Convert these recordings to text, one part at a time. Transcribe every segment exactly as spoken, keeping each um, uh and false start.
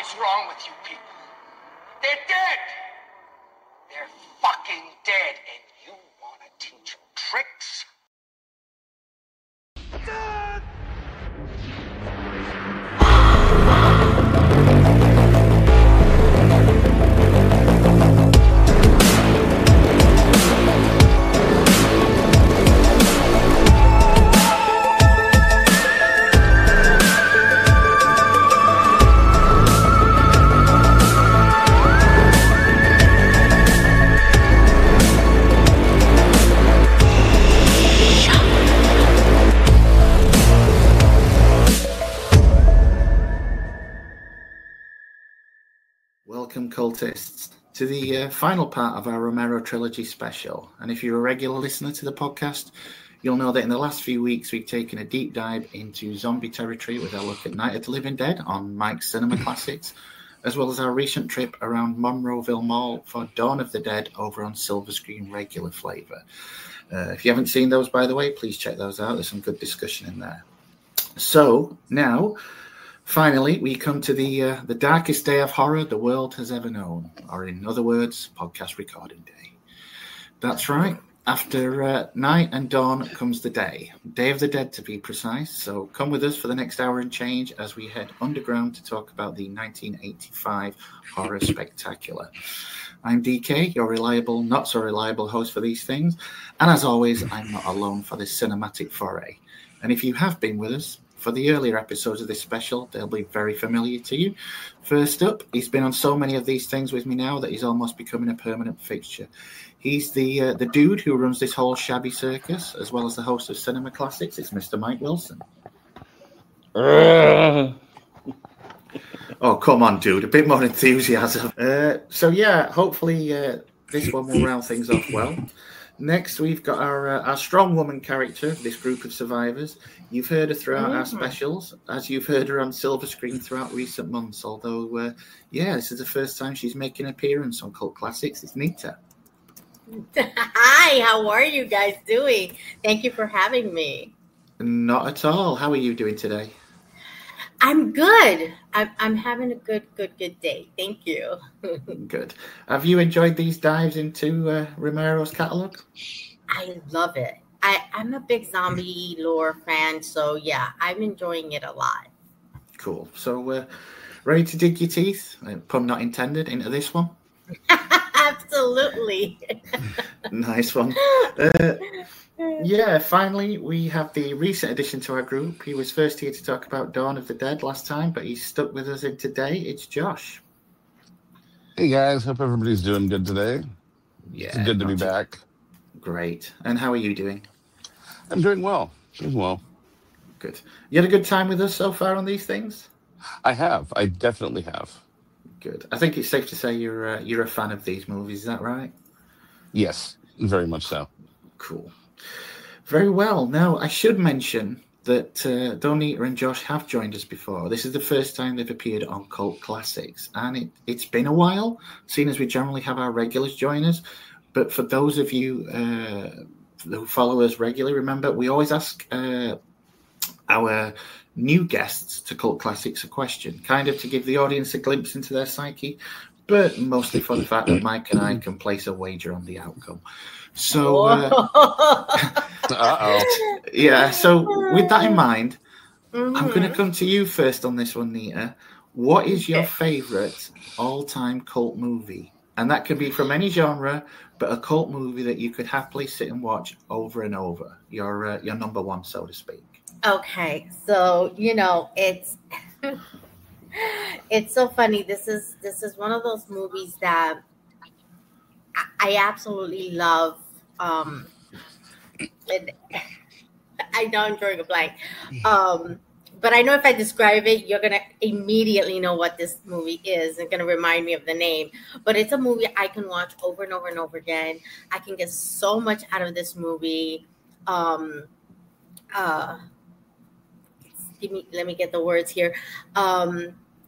is wrong with you people? They're dead. They're fucking dead, and you want to teach them tricks? Dead! Welcome, cultists, to the uh, final part of our Romero Trilogy special. And if you're a regular listener to the podcast, you'll know that in the last few weeks we've taken a deep dive into zombie territory with our look at Night of the Living Dead on Mike's Cinema Classics, as well as our recent trip around Monroeville Mall for Dawn of the Dead over on Silver Screen Regular Flavor. Uh, if you haven't seen those, by the way, please check those out. There's some good discussion in there. So now, finally, we come to the uh, the darkest day of horror the world has ever known, or in other words, podcast recording day. That's right. After uh, night and dawn comes the day, Day of the Dead to be precise. So come with us for the next hour and change as we head underground to talk about the nineteen eighty-five horror spectacular. I'm D K, your reliable, not so reliable host for these things. And as always, I'm not alone for this cinematic foray. And if you have been with us for the earlier episodes of this special, they'll be very familiar to you. First up, he's been on so many of these things with me now that he's almost becoming a permanent fixture. He's the uh, the dude who runs this whole shabby circus, as well as the host of Cinema Classics. It's Mister Mike Wilson. Uh. Oh, come on, dude. A bit more enthusiasm. Uh, so, yeah, hopefully uh, this one will round things off well. Next, we've got our uh, our strong woman character of this group of survivors. You've heard her throughout mm-hmm. our specials, as you've heard her on Silver Screen throughout recent months. Although, uh, yeah, this is the first time she's making an appearance on Cult Classics. It's Nita. Hi, how are you guys doing? Thank you for having me. Not at all. How are you doing today? I'm good. I'm, I'm having a good, good, good day. Thank you. Good. Have you enjoyed these dives into uh, Romero's catalog? I love it. I, I'm a big zombie lore fan, so yeah, I'm enjoying it a lot. Cool. So, uh, ready to dig your teeth, pun not intended, into this one? Absolutely. Nice one. Uh, yeah, finally, we have the recent addition to our group. He was first here to talk about Dawn of the Dead last time, but he's stuck with us in today. It's Josh. Hey, guys. Hope everybody's doing good today. Yeah. It's good to be back. Great. And how are you doing? I'm doing well. Doing well. Good. You had a good time with us so far on these things? I have. I definitely have. Good. I think it's safe to say you're uh, you're a fan of these movies. Is that right? Yes, very much so. Cool. Very well. Now, I should mention that uh, Donita and Josh have joined us before. This is the first time they've appeared on Cult Classics, and it, it's been a while, seeing as we generally have our regulars join us. But for those of you uh, who follow us regularly, remember, we always ask uh, our new guests to Cult Classics a question, kind of to give the audience a glimpse into their psyche, but mostly for the fact that Mike and I can place a wager on the outcome. So, uh, uh-oh. yeah, so with that in mind, mm-hmm. I'm going to come to you first on this one, Nita. What is your favorite all-time cult movie? And that can be from any genre, but a cult movie that you could happily sit and watch over and over. Your uh, your number one, so to speak. Okay, so you know it's it's so funny. This is this is one of those movies that I, I absolutely love. Um, and I know I'm drawing a blank, um, but I know if I describe it, you're gonna immediately know what this movie is. It's gonna remind me of the name. But it's a movie I can watch over and over and over again. I can get so much out of this movie. Um, uh, Give me, let me get the words here. Um,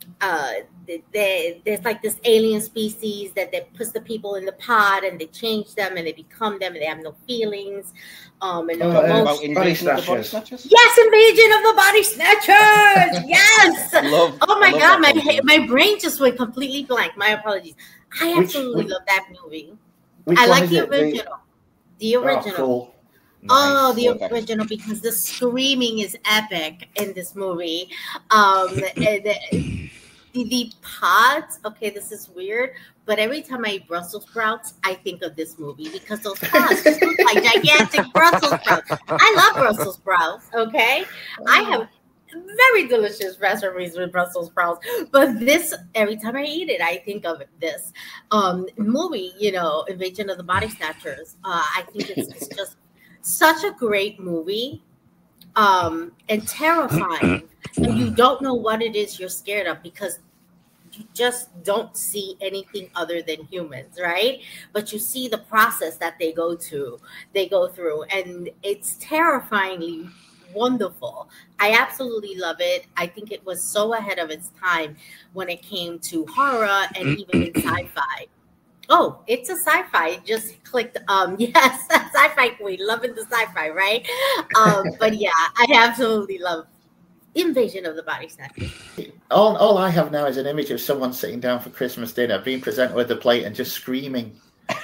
uh, they, there's like this alien species that, that puts the people in the pod and they change them and they become them and they have no feelings. Um, and no Oh, uh, emotions. about Invasion of the Body Snatchers? Yes, Invasion of the Body Snatchers. Yes. love, oh my love God, my movie. my brain just went completely blank. My apologies. I Which- absolutely which- love that movie. Which I one like is the it? original. The Oh, original. cool. Oh, Nice. the Okay. original, because the screaming is epic in this movie. Um, and the, the, the pods, okay, this is weird, but every time I eat Brussels sprouts, I think of this movie because those pods just look like gigantic Brussels sprouts. I love Brussels sprouts, okay? I have very delicious recipes with Brussels sprouts, but this, every time I eat it, I think of this um, movie, you know, Invasion of the Body Snatchers. Uh, I think it's, it's just such a great movie, um, and terrifying, and you don't know what it is you're scared of because you just don't see anything other than humans, right? But you see the process that they go to, they go through, and it's terrifyingly wonderful. I absolutely love it. I think it was so ahead of its time when it came to horror and even in sci-fi. Oh, it's a sci-fi. It just clicked. Um, yes, sci-fi queen, loving the sci-fi, right? Um, but yeah, I absolutely love Invasion of the Body Snatchers. All, all I have now is an image of someone sitting down for Christmas dinner, being presented with a plate and just screaming.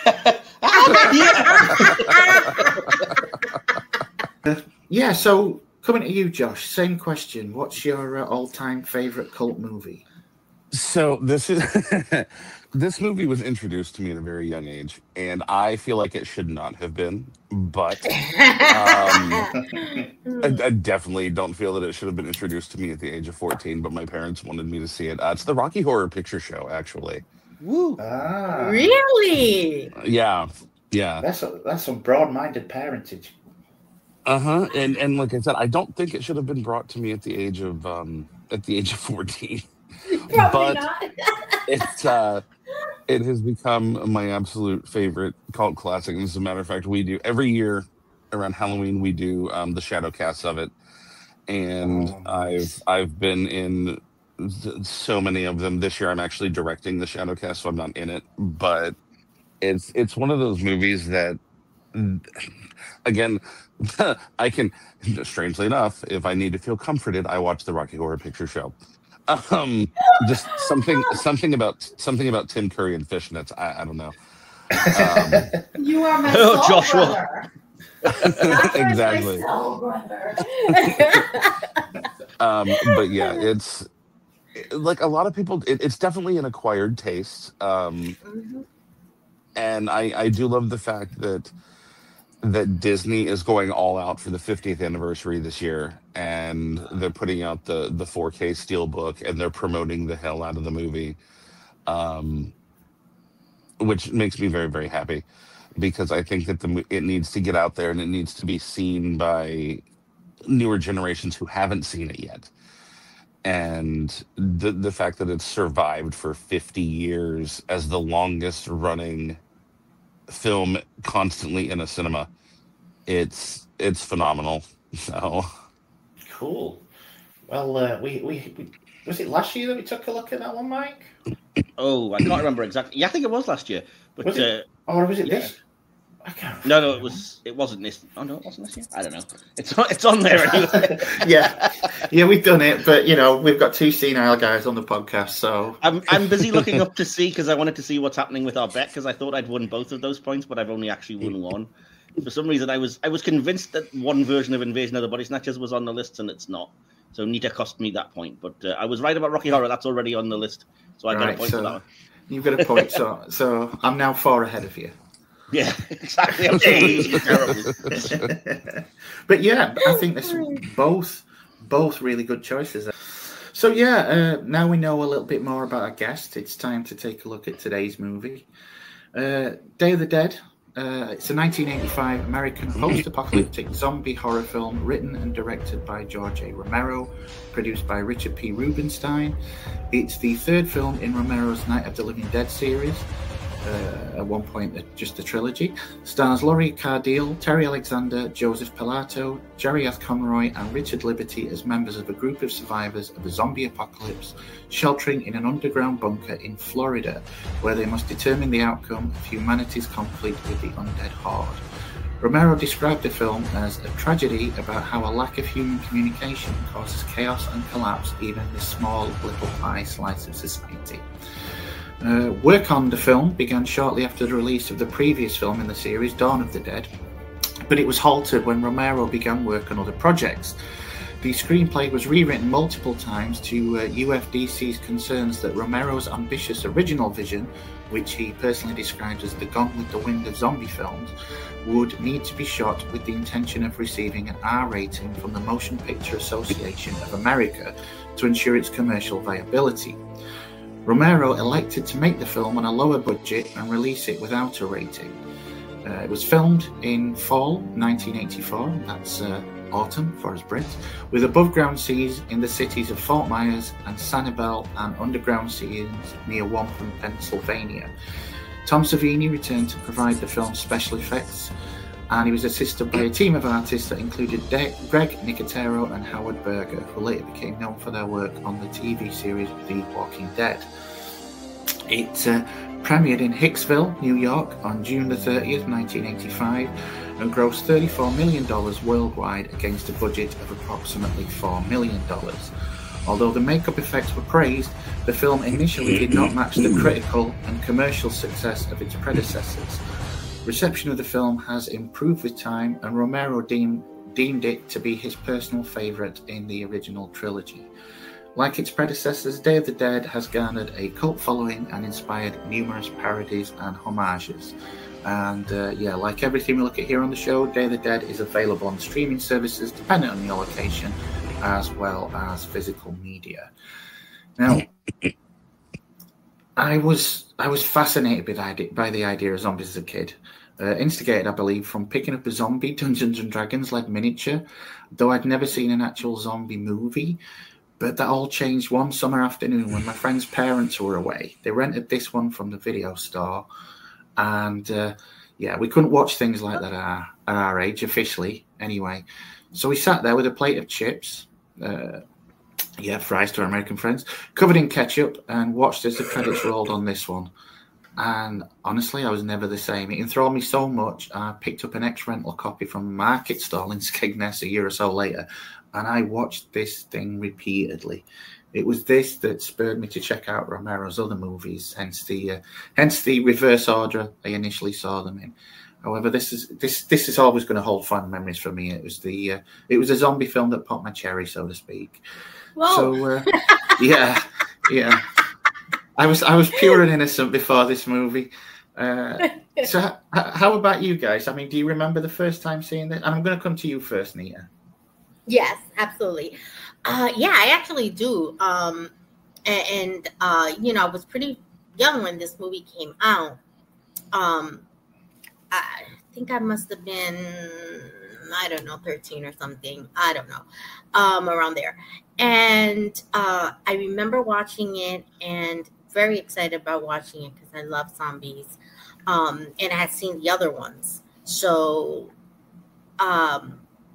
Yeah, so coming to you, Josh, same question. What's your uh, all-time favorite cult movie? So this is this movie was introduced to me at a very young age, and I feel like it should not have been. But um, I, I definitely don't feel that it should have been introduced to me at the age of fourteen. But my parents wanted me to see it. Uh, it's the Rocky Horror Picture Show, actually. Woo. Ah, Really? Yeah, yeah. that's a, that's some broad-minded parentage. Uh huh. And and like I said, I don't think it should have been brought to me at the age of um at the age of fourteen. Probably But not. it's uh it has become my absolute favorite cult classic. And as a matter of fact, we do every year around Halloween we do um the shadow casts of it. And Oh, nice. I've I've been in th- so many of them. This year I'm actually directing the shadow cast, so I'm not in it. But it's it's one of those movies that again I can, strangely enough, if I need to feel comforted, I watch the Rocky Horror Picture Show. Um, just something, something about something about Tim Curry and fishnets. I, I don't know. Um, You are my Oh, soul Joshua. brother. exactly. My soul brother. Um, but yeah, it's like a lot of people. It, it's definitely an acquired taste, um, Mhm. and I, I do love the fact that that Disney is going all out for the fiftieth anniversary this year, and they're putting out the the four K steelbook, and they're promoting the hell out of the movie, um, which makes me very very happy, because I think that the mo- it needs to get out there and it needs to be seen by newer generations who haven't seen it yet, and the the fact that it's survived for fifty years as the longest running film constantly in a cinema, it's it's phenomenal. So Cool. Well, uh, we, we we was it last year that we took a look at that one, Mike? Oh, I can't remember exactly. Yeah, I think it was last year. But Was it? uh, Or was it yeah. this? I can't. no, no, it was. It wasn't this. Oh no, it wasn't this year. I don't know. It's on, it's on there anyway. yeah, yeah, we've done it, but you know, we've got two senile guys on the podcast, so I'm I'm busy looking up to see because I wanted to see what's happening with our bet because I thought I'd won both of those points, but I've only actually won one. For some reason, I was I was convinced that one version of Invasion of the Body Snatchers was on the list, and it's not. So Nita cost me that point, but uh, I was right about Rocky Horror. That's already on the list, so I got a right, point for that so one. you've got a point. So, so I'm now four ahead of you. Yeah, exactly. I'm terrible. But yeah, I think there's both both really good choices. So yeah, uh, now we know a little bit more about our guest. It's time to take a look at today's movie, uh, Day of the Dead. Uh, it's a nineteen eighty-five American post-apocalyptic zombie horror film written and directed by George A. Romero, produced by Richard P. Rubenstein. It's the third film in Romero's Night of the Living Dead series. uh, at one point uh, just the trilogy. Stars Laurie Cardeal, Terry Alexander, Joseph Pilato, Jerry Conroy, and Richard Liberty as members of a group of survivors of a zombie apocalypse sheltering in an underground bunker in Florida, where they must determine the outcome of humanity's conflict with the undead horde. Romero described the film as a tragedy about how a lack of human communication causes chaos and collapse even in this small little pie slice of society. Uh, work on the film began shortly after the release of the previous film in the series, Dawn of the Dead, but it was halted when Romero began work on other projects. The screenplay was rewritten multiple times to uh, U F D C's concerns that Romero's ambitious original vision, which he personally described as the Gone with the Wind of zombie films, would need to be shot with the intention of receiving an R rating from the Motion Picture Association of America to ensure its commercial viability. Romero elected to make the film on a lower budget and release it without a rating. Uh, it was filmed in fall nineteen eighty-four, that's uh, autumn for us Brits, with above-ground scenes in the cities of Fort Myers and Sanibel and underground scenes near Wampum, Pennsylvania. Tom Savini returned to provide the film's special effects, and he was assisted by a team of artists that included De- Greg Nicotero and Howard Berger, who later became known for their work on the T V series The Walking Dead. It uh, premiered in Hicksville, New York on June the thirtieth, nineteen eighty-five, and grossed thirty-four million dollars worldwide against a budget of approximately four million dollars. Although the makeup effects were praised, the film initially did not match the critical and commercial success of its predecessors. Reception of the film has improved with time, and Romero deemed, deemed it to be his personal favourite in the original trilogy. Like its predecessors, Day of the Dead has garnered a cult following and inspired numerous parodies and homages. And uh, yeah, like everything we look at here on the show, Day of the Dead is available on streaming services dependent on your location, as well as physical media. Now, I was I was fascinated by the idea, by the idea of zombies as a kid. Uh, instigated, I believe, from picking up a zombie Dungeons and Dragons led miniature, though I'd never seen an actual zombie movie. But that all changed one summer afternoon when my friend's parents were away. They rented this one from the video store, and uh, yeah, we couldn't watch things like that at our, at our age officially, anyway. So we sat there with a plate of chips. Uh, Yeah, fries to our American friends, covered in ketchup, and watched as the credits rolled on this one. And honestly, I was never the same. It enthralled me so much, I picked up an ex-rental copy from a market stall in Skegness a year or so later, and I watched this thing repeatedly. It was this that spurred me to check out Romero's other movies, hence the uh, hence the reverse order I initially saw them in. However, this is this this is always going to hold fond memories for me. It was the uh, it was a zombie film that popped my cherry, so to speak. Whoa. So uh, yeah, yeah. I was I was pure and innocent before this movie. Uh, so h- how about you guys? I mean, do you remember the first time seeing this? And I'm going to come to you first, Nita. Yes, absolutely. Uh, yeah, I actually do. Um, and, and uh, you know, I was pretty young when this movie came out. Um, I think I must have been, I don't know, thirteen or something. I don't know, um, around there. And uh, I remember watching it and very excited about watching it because I love zombies. Um, and I had seen the other ones. So um,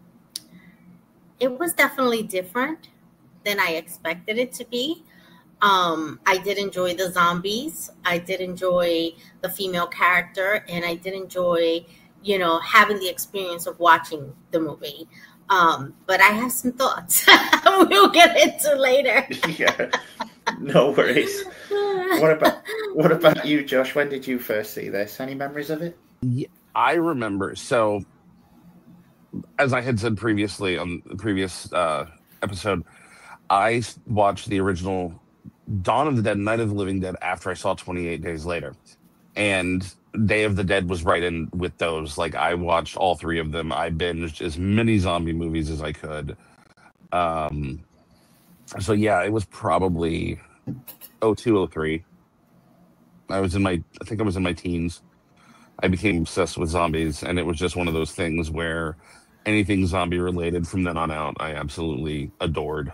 it was definitely different than I expected it to be. Um, I did enjoy the zombies. I did enjoy the female character, and I did enjoy, you know, having the experience of watching the movie. Um, but I have some thoughts we'll get into later. Yeah, no worries. What about what about you, Josh? When did you first see this? Any memories of it? Yeah, I remember. So, as I had said previously on the previous uh, episode, I watched the original Dawn of the Dead, Night of the Living Dead after I saw twenty-eight Days Later. And Day of the Dead was right in with those. Like, I watched all three of them. I binged as many zombie movies as I could. Um, so, yeah, it was probably oh two, oh three. I was in my, I think I was in my teens. I became obsessed with zombies, and it was just one of those things where anything zombie related from then on out, I absolutely adored.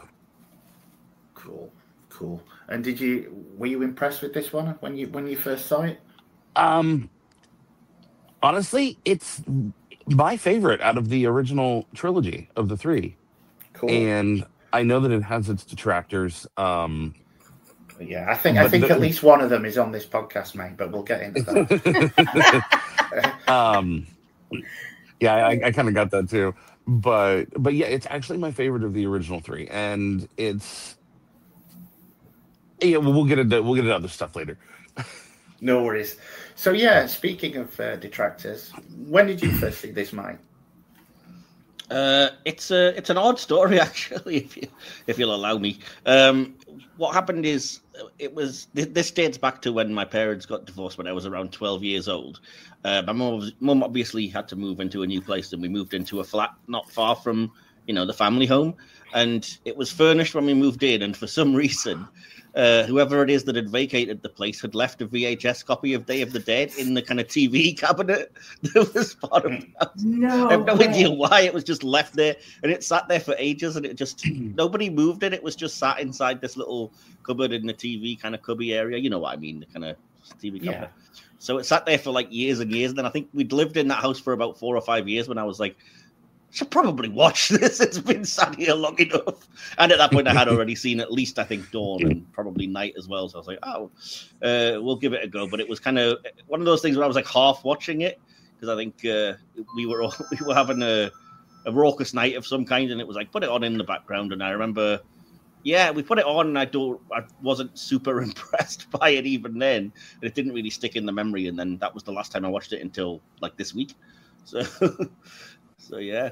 Cool, cool. And did you were you impressed with this one when you when you first saw it? Um, honestly, it's my favorite out of the original trilogy of the three. Cool. And I know that it has its detractors. Um, yeah, I think I think the, at least one of them is on this podcast, mate. But we'll get into that. um, yeah, I, I kind of got that too. But but yeah, it's actually my favorite of the original three, and it's yeah. Well, we'll get into we'll get into other stuff later. No worries. So yeah, speaking of uh, detractors, when did you first see this, Mike? Uh, it's a it's an odd story actually, if you if you'll allow me. Um, what happened is it was this dates back to when my parents got divorced when I was around twelve years old. Uh, my mum, mum obviously had to move into a new place, and we moved into a flat not far from you know the family home, and it was furnished when we moved in. And for some reason, uh, whoever it is that had vacated the place had left a V H S copy of Day of the Dead in the kind of T V cabinet that was part of the house. No, I have no way. idea why. It was just left there, and it sat there for ages, and it just nobody moved it. It was just sat inside this little cupboard in the T V kind of cubby area. You know what I mean? The kind of T V cabinet. Yeah. So it sat there for like years and years. And then I think we'd lived in that house for about four or five years when I was like, I should probably watch this. It's been sat here long enough. And at that point, I had already seen at least, I think, Dawn and probably Night as well. So I was like, oh, uh, we'll give it a go. But it was kind of one of those things where I was like half watching it because I think uh, we were all, we were having a, a raucous night of some kind. And it was like, put it on in the background. And I remember, yeah, we put it on and I don't, I wasn't super impressed by it even then. And it didn't really stick in the memory. And then that was the last time I watched it until like this week. So... So yeah,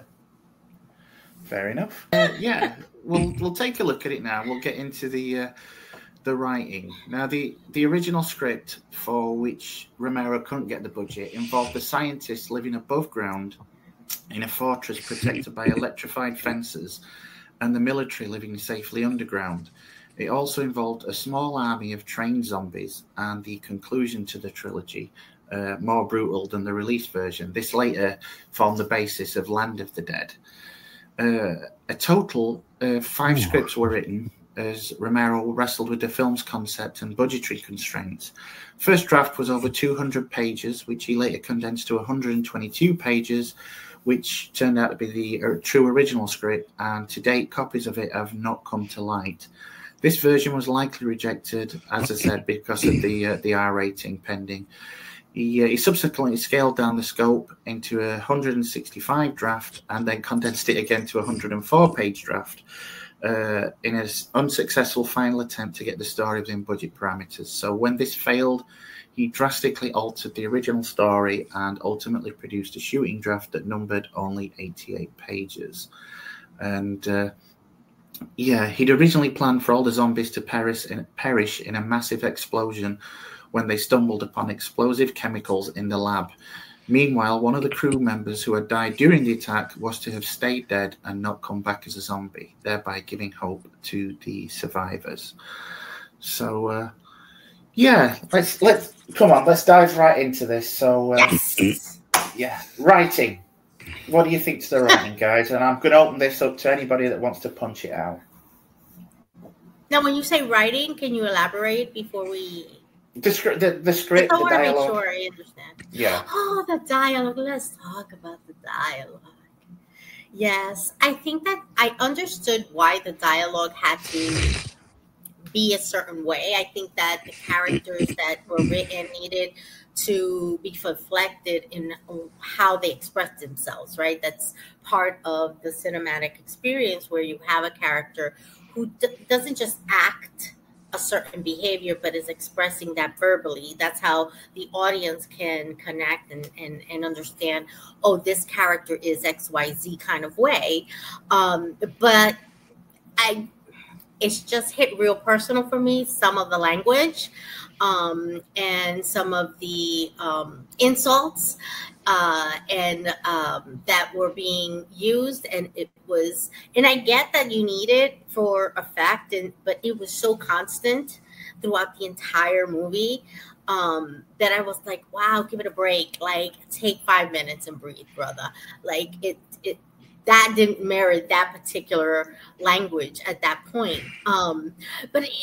fair enough. Uh, yeah, we'll we'll take a look at it now. We'll get into the uh, the writing now. The the original script, for which Romero couldn't get the budget, involved the scientists living above ground in a fortress protected by electrified fences, and the military living safely underground. It also involved a small army of trained zombies, and the conclusion to the trilogy. Uh, more brutal than the release version. This later formed the basis of Land of the Dead. Uh, a total of five Ooh. scripts were written as Romero wrestled with the film's concept and budgetary constraints. First draft was over two hundred pages, which he later condensed to one hundred twenty-two pages, which turned out to be the uh, true original script, and to date, copies of it have not come to light. This version was likely rejected, as I said, because of the uh, the R rating pending. He, uh, he subsequently scaled down the scope into a one hundred sixty-five draft and then condensed it again to a one hundred four page draft uh, in an unsuccessful final attempt to get the story within budget parameters. So when this failed, he drastically altered the original story and ultimately produced a shooting draft that numbered only eighty-eight pages. And uh, yeah, he'd originally planned for all the zombies to perish in, perish in a massive explosion when they stumbled upon explosive chemicals in the lab. Meanwhile, one of the crew members who had died during the attack was to have stayed dead and not come back as a zombie, thereby giving hope to the survivors. So, uh, yeah, let's let's come on, let's dive right into this. So, uh, yes. yeah, writing. What do you think to the writing, guys? And I'm going to open this up to anybody that wants to punch it out. Now, when you say writing, can you elaborate before we? The script, the, the script, I the want to dialogue. make sure I understand. Yeah. Oh, the dialogue. Let's talk about the dialogue. Yes, I think that I understood why the dialogue had to be a certain way. I think that the characters that were written needed to be reflected in how they express themselves, right? That's part of the cinematic experience where you have a character who d- doesn't just act a certain behavior, but is expressing that verbally. That's how the audience can connect and, and, and understand, oh, this character is X Y Z kind of way. Um, but I, it's just hit real personal for me, some of the language um, and some of the um, insults uh, and um, that were being used. And it was, and I get that you need it for effect, and but it was so constant throughout the entire movie um, that I was like, wow, give it a break. Like, take five minutes and breathe, brother. Like it, it, that didn't merit that particular language at that point. Um, but it,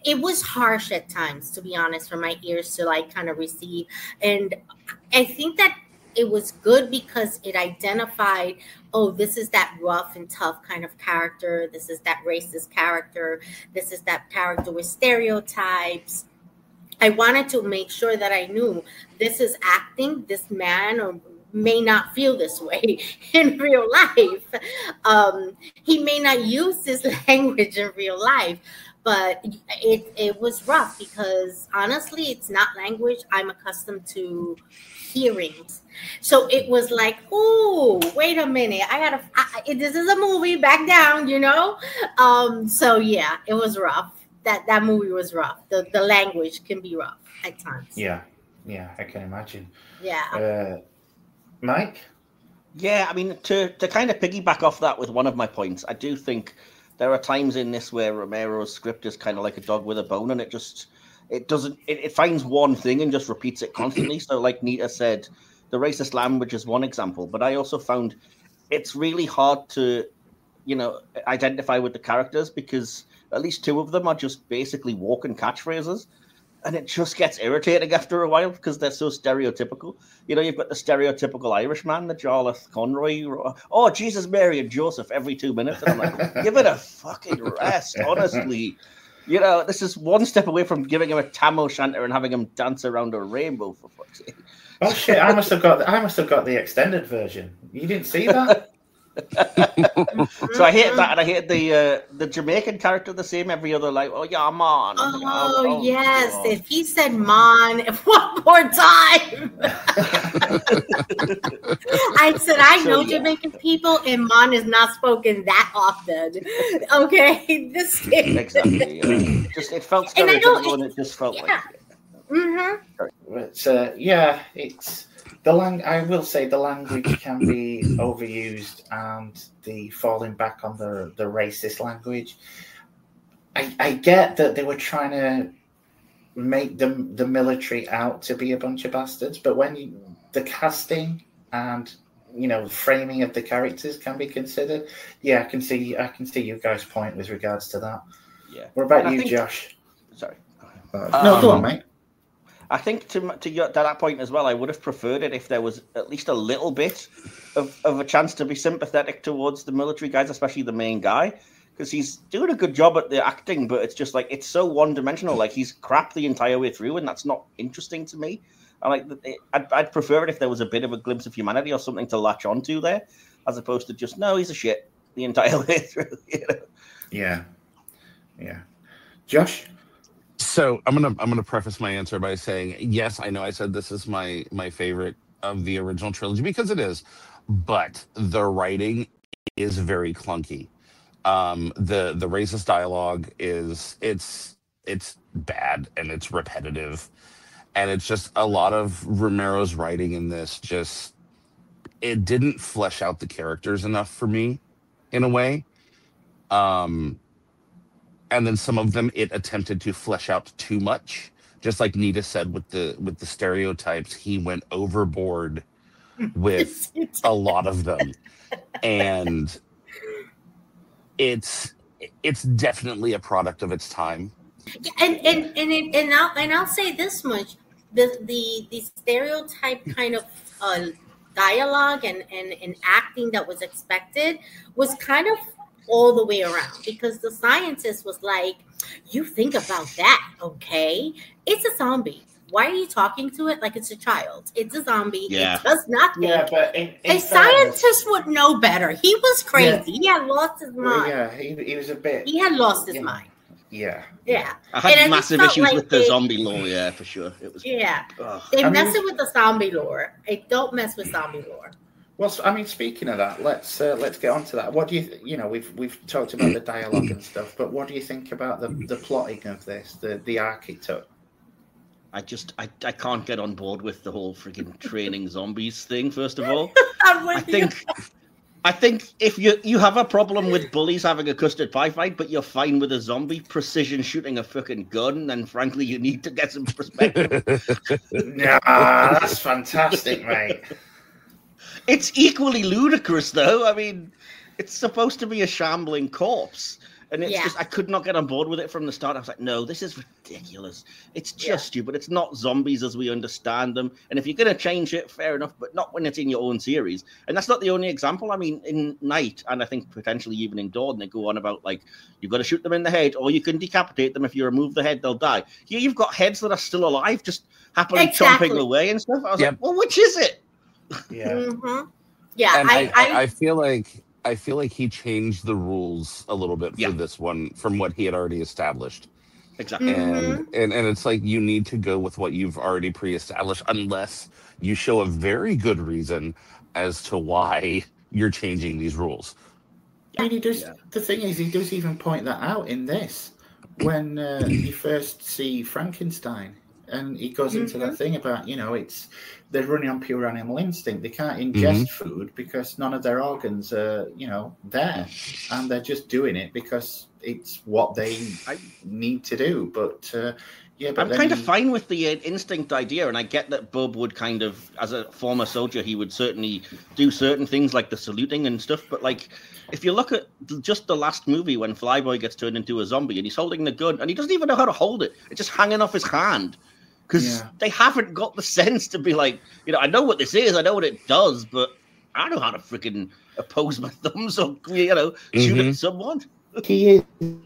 it was harsh at times, to be honest, for my ears to like kind of receive. And I think that it was good because it identified, oh, this is that rough and tough kind of character. This is that racist character. This is that character with stereotypes. I wanted to make sure that I knew this is acting. This man or may not feel this way in real life. Um, he may not use this language in real life, but it, it was rough because honestly, it's not language I'm accustomed to hearing. So it was like, oh, wait a minute. I gotta, I, this is a movie, back down, you know? Um, so yeah, it was rough. That, that movie was rough. The, the language can be rough at times. Yeah. Yeah, I can imagine. Yeah. Uh, Mike? Yeah, I mean, to, to kind of piggyback off that with one of my points, I do think there are times in this where Romero's script is kind of like a dog with a bone, and it just, it doesn't, it, it finds one thing and just repeats it constantly. So like Nita said, the racist language is one example, but I also found it's really hard to, you know, identify with the characters because at least two of them are just basically walking catchphrases. And it just gets irritating after a while because they're so stereotypical. You know, you've got the stereotypical Irishman, the Jarlath Conroy. Oh, Jesus, Mary, and Joseph every two minutes. And I'm like, give it a fucking rest, honestly. You know, this is one step away from giving him a tam o'shanter and having him dance around a rainbow, for fuck's sake. Oh, shit, I must have got the, I must have got the extended version. You didn't see that? So I hate that, and I hate the uh, the Jamaican character the same every other like, oh yeah, man. Oh, oh, oh yes, God. if he said "man" one more time, I said I know So, yeah. Jamaican people, and "man" is not spoken that often. Okay, this kid. Exactly. Yeah. Just it felt And I know stereotypical, and it- it just felt yeah. like. Mm-hmm. But uh, yeah, it's the lang. I will say the language can be overused, and the falling back on the the racist language. I I get that they were trying to make the the military out to be a bunch of bastards, but when you, the casting and you know framing of the characters can be considered, yeah, I can see I can see you guys' point with regards to that. Yeah. What about And I you, think- Josh? Sorry. Uh, no, go on, Um, mate. I think to to, your, to that point as well, I would have preferred it if there was at least a little bit of, of a chance to be sympathetic towards the military guys, especially the main guy, because he's doing a good job at the acting, but it's just like it's so one dimensional. Like he's crap the entire way through, and that's not interesting to me. I like it, I'd, I'd prefer it if there was a bit of a glimpse of humanity or something to latch onto there, as opposed to just no, he's a shit the entire way through. You know? Yeah, yeah. Josh? So I'm gonna I'm gonna preface my answer by saying yes, I know I said this is my my favorite of the original trilogy because it is, but the writing is very clunky. Um, the the racist dialogue is it's it's bad and it's repetitive, and it's just a lot of Romero's writing in this. Just it didn't flesh out the characters enough for me, in a way. Um. And then some of them it attempted to flesh out too much, just like Nita said with the with the stereotypes. He went overboard with a lot of them, and it's it's definitely a product of its time. And and and it, and I'll and I'll say this much: the the the stereotype kind of uh, dialogue and, and and acting that was expected was kind of all the way around, because the scientist was like, you think about that, okay? It's a zombie. Why are you talking to it like it's a child? It's a zombie. Yeah. It does not think. Yeah, but in, in A fairness- scientist would know better. He was crazy. He had lost his Well, mind. yeah, he, he was a bit. He had lost his Yeah. mind. Yeah, Yeah. I had And I just massive felt issues like with the they- zombie lore, yeah, for sure. It was. Yeah. Ugh. They I mean- messing with the zombie lore. They don't mess with zombie lore. Well, I mean, speaking of that, let's uh, let's get on to that. What do you, th- you know, we've we've talked about the dialogue and stuff, but what do you think about the, the plotting of this, the the arc it took? I just I, I can't get on board with the whole freaking training zombies thing. First of all, I'm with I think I think if you you have a problem with bullies having a custard pie fight, but you're fine with a zombie precision shooting a fucking gun, then frankly you need to get some perspective. Nah, that's fantastic, mate. It's equally ludicrous, though. I mean, it's supposed to be a shambling corpse, And it's Yeah. just, I could not get on board with it from the start. I was like, no, this is ridiculous. It's just stupid. It's not zombies as we understand them. And if you're going to change it, fair enough, but not when it's in your own series. And that's not the only example. I mean, in Night, and I think potentially even in Dawn, they go on about, like, you've got to shoot them in the head, or you can decapitate them. If you remove the head, they'll die. Here you've got heads that are still alive, just happily Exactly. chomping away and stuff. I was Yep. like, well, which is it? Yeah. Mm-hmm. Yeah, And I, I, I, I, I feel like I feel like he changed the rules a little bit for Yeah. this one from what he had already established. Exactly. Mhm. And, and and it's like you need to go with what you've already pre-established unless you show a very good reason as to why you're changing these rules. I mean, he does. Yeah. The thing is, he does even point that out in this when uh, you first see Frankenstein, and he goes into that thing about, you know, it's they're running on pure animal instinct. They can't ingest food because none of their organs are, you know, there, and they're just doing it because it's what they I- need to do. But uh, yeah, but I'm then kind of he- fine with the uh, instinct idea, and I get that Bub would kind of, as a former soldier, he would certainly do certain things like the saluting and stuff. But like, if you look at th- just the last movie when Flyboy gets turned into a zombie and he's holding the gun and he doesn't even know how to hold it, it's just hanging off his hand because Yeah. they haven't got the sense to be like, you know, I know what this is, I know what it does, but I don't know how to freaking oppose my thumbs or, you know, shoot Mhm. at someone. he is.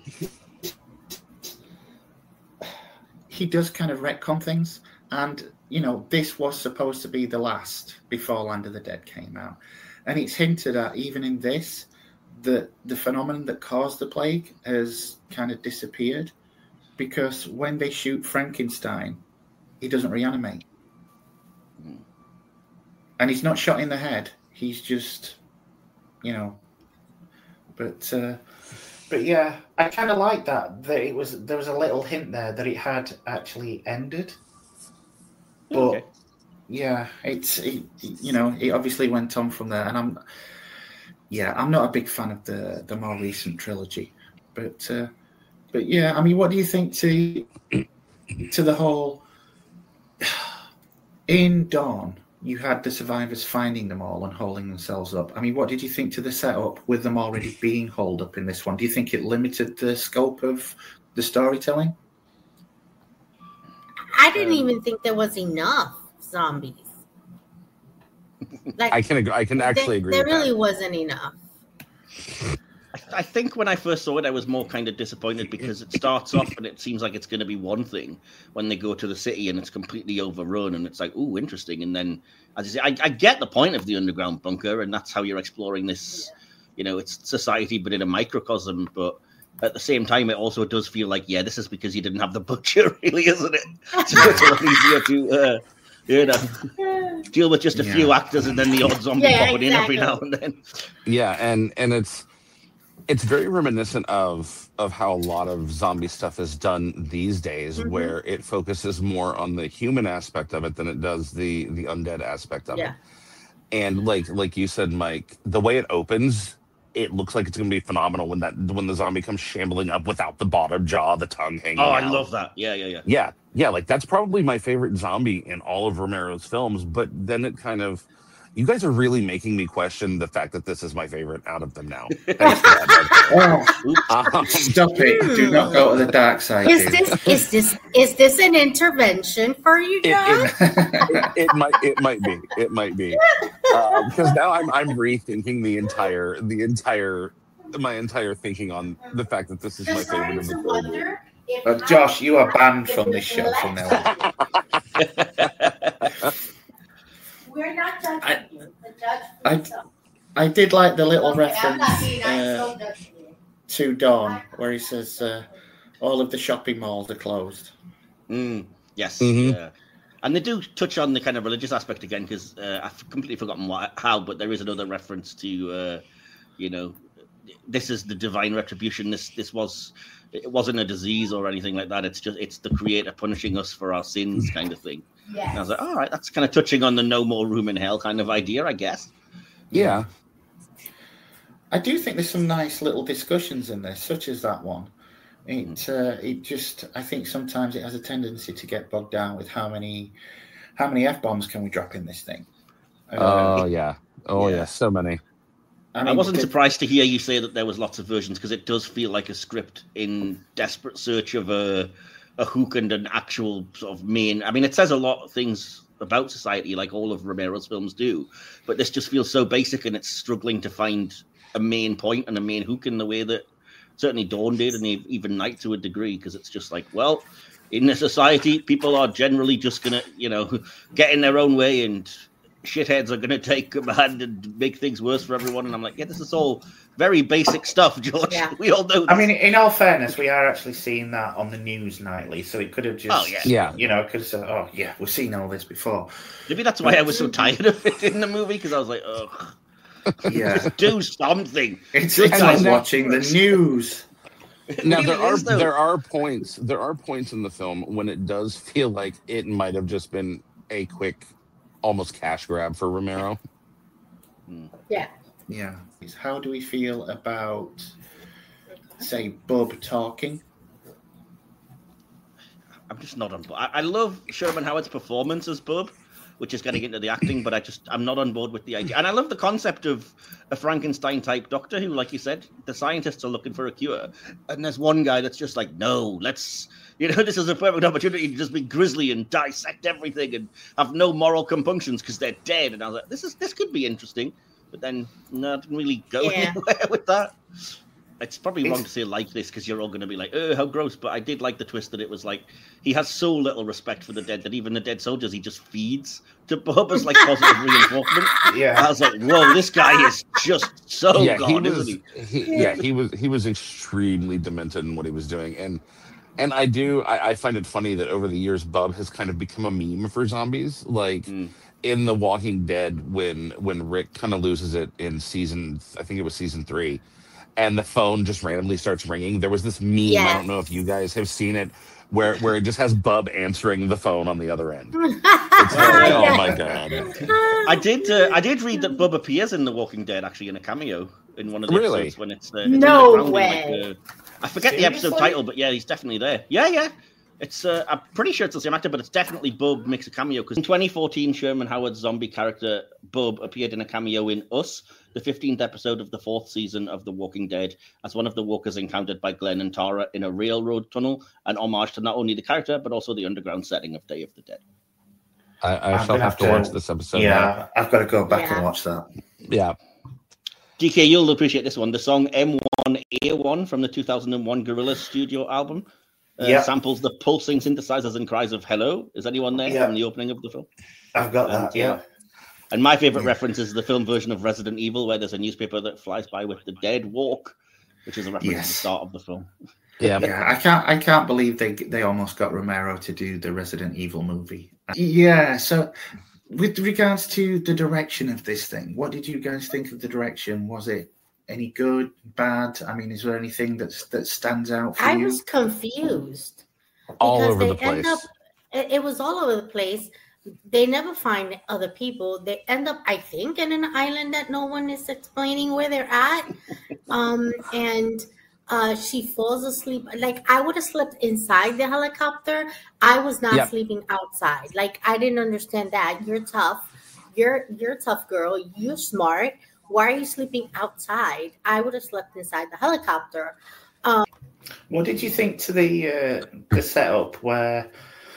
He does kind of retcon things, and you know, this was supposed to be the last before Land of the Dead came out, and it's hinted at even in this that the phenomenon that caused the plague has kind of disappeared, because when they shoot Frankenstein, he doesn't reanimate, and he's not shot in the head. He's just, you know, but. Uh, But yeah, I kind of like that. That it was there was a little hint there that it had actually ended. But Okay. yeah, it's it, you know it obviously went on from there, and I'm yeah I'm not a big fan of the the more recent trilogy, but uh, but yeah, I mean, what do you think to to the whole in Dawn? You had the survivors finding them all and holding themselves up. I mean, what did you think to the setup with them already being holed up in this one? Do you think it limited the scope of the storytelling? I didn't Um, even think there was enough zombies. Like, I can agree, I can actually there, agree there with really that. wasn't enough. I think when I first saw it, I was more kind of disappointed because it starts off and it seems like it's going to be one thing when they go to the city and it's completely overrun and it's like, ooh, interesting. And then, as you say, I, I get the point of the underground bunker and that's how you're exploring this, you know, it's society, but in a microcosm. But at the same time, it also does feel like, yeah, this is because you didn't have the butcher, really, isn't it? So it's a lot easier to, uh, you know, deal with just a Yeah. few actors and then the odd zombie Yeah, popping in every exactly. now and then. Yeah, and and it's it's very reminiscent of of how a lot of zombie stuff is done these days, Mhm. where it focuses more on the human aspect of it than it does the the undead aspect of Yeah. it. And like like you said, Mike, the way it opens, it looks like it's going to be phenomenal when that when the zombie comes shambling up without the bottom jaw, the tongue hanging Oh, I out. love that. Yeah, yeah, yeah. Yeah, yeah, like that's probably my favorite zombie in all of Romero's films. But then it kind of, you guys are really making me question the fact that this is my favorite out of them now. Thanks for that. Oh, Um, stop it! Do not go to the dark side. Is dude. this is this is this an intervention for you, It- John? it, it might it might be it might be uh, because now I'm I'm rethinking the entire the entire my entire thinking on the fact that this is my favorite of the trilogy. Uh, Josh, you are banned from this show from now on. We're not judging I- you. The judge I- for yourself. I did like the little Okay, I'm reference not being nice, uh, don't judge me. to Dawn, where he says uh, all of the shopping malls are closed. Mm, yes. Mhm. Yeah. And they do touch on the kind of religious aspect again, because uh, I've completely forgotten what, how, but there is another reference to, uh, you know, this is the divine retribution. This this was, it wasn't a disease or anything like that. It's just, it's the creator punishing us for our sins kind of thing. And I was Yes. like, all right, that's kind of touching on the no more room in hell kind of idea, I guess. Yeah, I do think there's some nice little discussions in this, such as that one. It uh, it just I think sometimes it has a tendency to get bogged down with how many how many f bombs can we drop in this thing. oh Uh, yeah, oh yeah. yeah, so many. I, mean, I wasn't did- surprised to hear you say that there was lots of versions, because it does feel like a script in desperate search of a a hook and an actual sort of main. I mean, it says a lot of things about society, like all of Romero's films do, but this just feels so basic, and it's struggling to find a main point and a main hook in the way that certainly Dawn did, and even Night to a degree, because it's just like, well, in the society, people are generally just gonna, you know, get in their own way, and shitheads are going to take command and make things worse for everyone. And I'm like, yeah, this is all very basic stuff, George. Yeah. We all know this. I mean, in all fairness, we are actually seeing that on the news nightly, so it could have just, Oh, yeah. Yeah. you know, because, uh, oh, yeah, we've seen all this before. Maybe that's why I was so tired of it in the movie, because I was like, ugh, Yeah. just do something. It's, Good it's like times. watching the news. Now Really there are is, though. there are points there are points in the film when it does feel like it might have just been a quick, almost cash grab for Romero. Yeah. Yeah. How do we feel about, say, Bub talking? I'm just not on board. I, I love Sherman Howard's performance as Bub, which is getting into the acting, but I just, I'm not on board with the idea. And I love the concept of a Frankenstein-type doctor who, like you said, the scientists are looking for a cure. And there's one guy that's just like, no, let's, you know, this is a perfect opportunity to just be grisly and dissect everything and have no moral compunctions because they're dead. And I was like, this is, this could be interesting. But then, no, I didn't really go Yeah. anywhere with that. It's probably It's- wrong to say like this because you're all going to be like, oh, how gross. But I did like the twist that it was like, he has so little respect for the dead that even the dead soldiers he just feeds to Bub as like positive reinforcement. Yeah. I was like, whoa, this guy is just so yeah, gone, he isn't was. he? He, yeah, he was. He was extremely demented in what he was doing, and and I do. I, I find it funny that over the years, Bub has kind of become a meme for zombies. Like Mm. in The Walking Dead, when when Rick kind of loses it in season, I think it was season three, and the phone just randomly starts ringing. There was this meme. I Yes. don't know if you guys have seen it, where where it just has Bub answering the phone on the other end. It's like, oh Yeah. my god. I did. Uh, I did read that Bub appears in The Walking Dead actually in a cameo in one of the Really? episodes when it's. Uh, it's No in the ground in, way. like, uh, I forget the episode Seriously? title, but yeah, he's definitely there. Yeah, yeah. It's. Uh, I'm pretty sure it's the same actor, but it's definitely Bub makes a cameo because in twenty fourteen, Sherman Howard's zombie character Bub appeared in a cameo in Us, the fifteenth episode of the fourth season of The Walking Dead, as one of the walkers encountered by Glenn and Tara in a railroad tunnel, an homage to not only the character but also the underground setting of Day of the Dead. I, I I'm shall gonna have have to to- watch this episode. Yeah, I've got to go back Yeah. and watch that. now. Yeah. D K, you'll appreciate this one. The song M one A one from the two thousand one Gorillaz studio album uh, Yeah. samples the pulsing synthesizers and cries of hello. Is anyone there Yeah. from the opening of the film? I've got And, that, yeah. uh, And my favorite reference is the film version of Resident Evil, where there's a newspaper that flies by with the dead walk, which is a reference to Yes. the start of the film. Yeah. Yeah, I can't. I can't believe they they almost got Romero to do the Resident Evil movie. Yeah. So, with regards to the direction of this thing, what did you guys think of the direction? Was it any good, bad? I mean, is there anything that's that stands out for I you? was confused. All because over they the end place. Up, it, it was all over the place. They never find other people. They end up, I think, in an island that no one is explaining where they're at. Um, and uh, she falls asleep. Like, I would have slept inside the helicopter. I was not Yep. sleeping outside. Like, I didn't understand that. You're tough. You're you're a tough girl. You're smart. Why are you sleeping outside? I would have slept inside the helicopter. What did you think to the uh, the setup where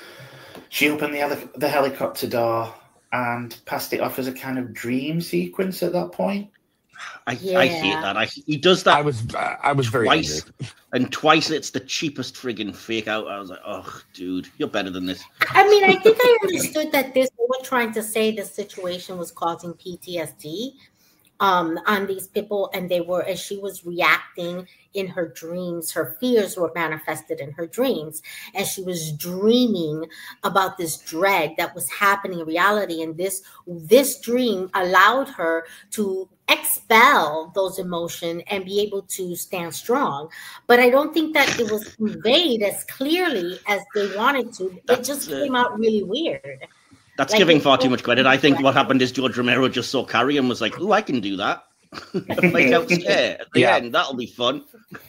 she opened the heli- the helicopter door and passed it off as a kind of dream sequence at that point? I, Yeah. I hate that. I, he does that I was I was very twice, angry. and twice it's the cheapest friggin' fake out. I was like, oh, dude, you're better than this. I mean, I think I understood that this they were trying to say the situation was causing P T S D um, on these people, and they were, as she was reacting in her dreams, her fears were manifested in her dreams, and she was dreaming about this dread that was happening in reality, and this this dream allowed her to expel those emotions and be able to stand strong. But I don't think that it was conveyed as clearly as they wanted to. It That's, just uh, came out really weird. That's Like, giving it's far too so- much credit. I think what happened is George Romero just saw Carrie and was like, "Oh, I can do that." Like out there at the Yeah. end, that'll be fun.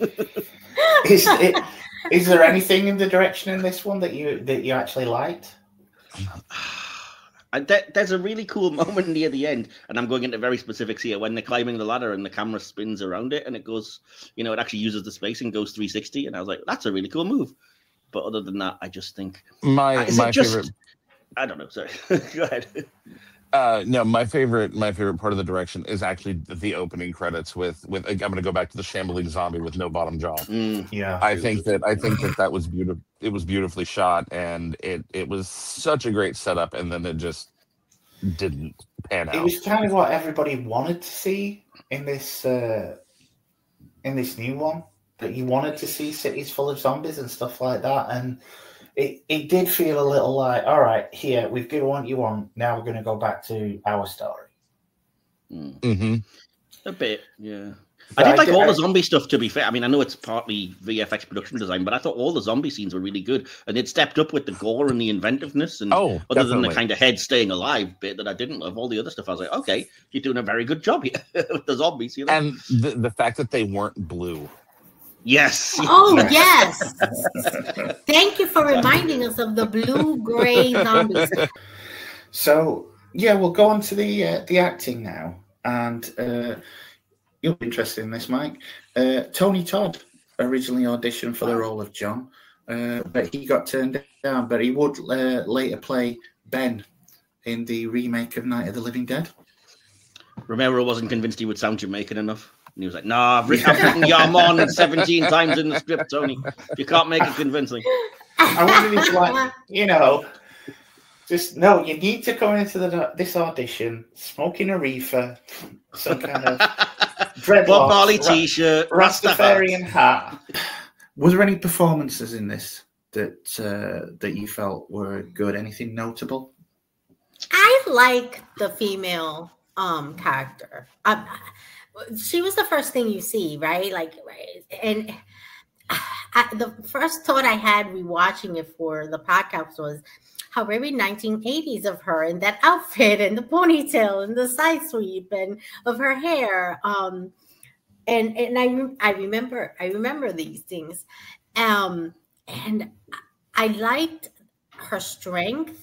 Is it, is there anything in the direction in this one that you that you actually liked? I, there, there's a really cool moment near the end, and I'm going into very specifics here, when they're climbing the ladder and the camera spins around it and it goes, you know, it actually uses the space and goes three sixty. And I was like, that's a really cool move. But other than that, I just think My is my it just, favorite. I don't know. Sorry. Go ahead. Uh, no, my favorite, my favorite part of the direction is actually the opening credits with, with. I'm going to go back to the shambling zombie with no bottom jaw. Mm. Yeah. I think that I think that that was beautiful. It was beautifully shot, and it it was such a great setup, and then it just didn't pan out. It was kind of what everybody wanted to see in this uh, in this new one. That you wanted to see cities full of zombies and stuff like that, and it, it did feel a little like, all right, here we've given what you want. Now we're going to go back to our story. Mm. Mm-hmm. A bit, yeah. But I did I like did- all I- the zombie stuff, to be fair. I mean, I know it's partly V F X production design, but I thought all the zombie scenes were really good. And they'd stepped up with the gore and the inventiveness. And Oh, other than the definitely. kind of head staying alive bit that I didn't love, all the other stuff, I was like, okay, you're doing a very good job here with the zombies. You know? And the the fact that they weren't blue. Yes. Oh, yes. Thank you for reminding us of the blue-gray zombies. So yeah, we'll go on to the uh, the acting now, and uh, you'll be interested in this, Mike. Uh, Tony Todd originally auditioned for the role of John, uh, but he got turned down. But he would uh, later play Ben in the remake of Night of the Living Dead. Romero wasn't convinced he would sound Jamaican enough. And he was like, nah, I've written, I've written Yarmon seventeen times in the script, Tony. You can't make it convincing. I wondered if, like, you know, just no, you need to come into the this audition smoking a reefer, some kind of dreadlocks, Bob Marley ra- t-shirt, Rasta hat. Rastafarian hat. Was there any performances in this that uh, that you felt were good? Anything notable? I like the female um character. Um, she was the first thing you see, right? Like, right? And I, the first thought I had rewatching it for the podcast was how very nineteen eighties of her in that outfit and the ponytail and the side sweep and of her hair. Um, and and I I remember I remember these things, um, and I liked her strength.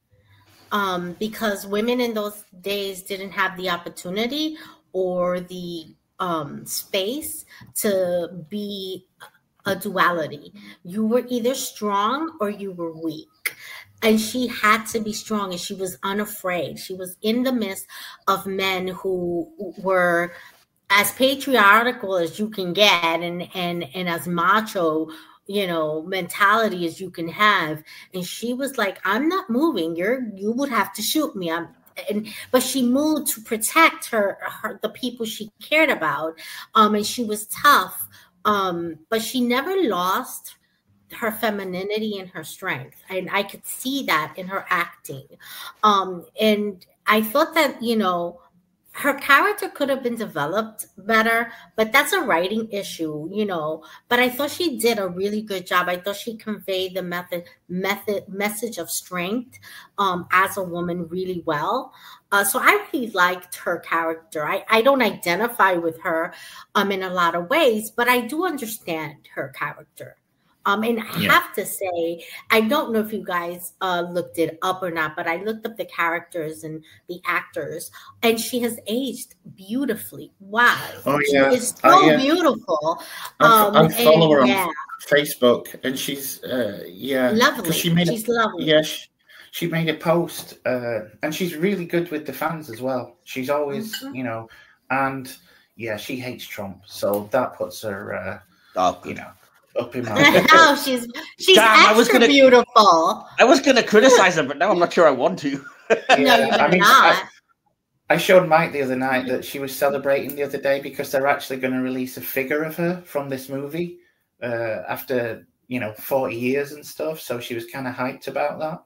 Um, because women in those days didn't have the opportunity or the um, space to be a duality. You were either strong or you were weak. And she had to be strong, and she was unafraid. She was in the midst of men who were as patriarchal as you can get and, and, and as macho, you know, mentality as you can have. And she was like, I'm not moving. You're, you would have to shoot me. I'm, and, but she moved to protect her, her, the people she cared about. Um, and she was tough. Um, but she never lost her femininity and her strength. And I could see that in her acting. Um, and I thought that, you know, her character could have been developed better, but that's a writing issue, you know. But I thought she did a really good job. I thought she conveyed the method, method, message of strength um, as a woman really well. Uh, so I really liked her character. I, I don't identify with her um, in a lot of ways, but I do understand her character. Um, and I Yeah. have to say, I don't know if you guys uh, looked it up or not, but I looked up the characters and the actors, and she has aged beautifully. Wow. Oh, She yeah. is so I, uh, beautiful. I, Um, I follow her and, on yeah, Facebook, and she's uh, yeah, 'cause lovely. She made She's a, lovely. yeah, she, she made a post, uh, and she's really good with the fans as well. She's always, Mhm. you know, and yeah, she hates Trump, so that puts her, uh, Oh, you good. know, up in my. Oh, she's she's Damn, I extra was gonna- beautiful. I was going to criticize her, but now I'm not sure I want to. No, you Yeah, better I mean, not. I, I showed Mike the other night that she was celebrating the other day because they're actually going to release a figure of her from this movie uh, after, you know, forty years and stuff. So she was kind of hyped about that.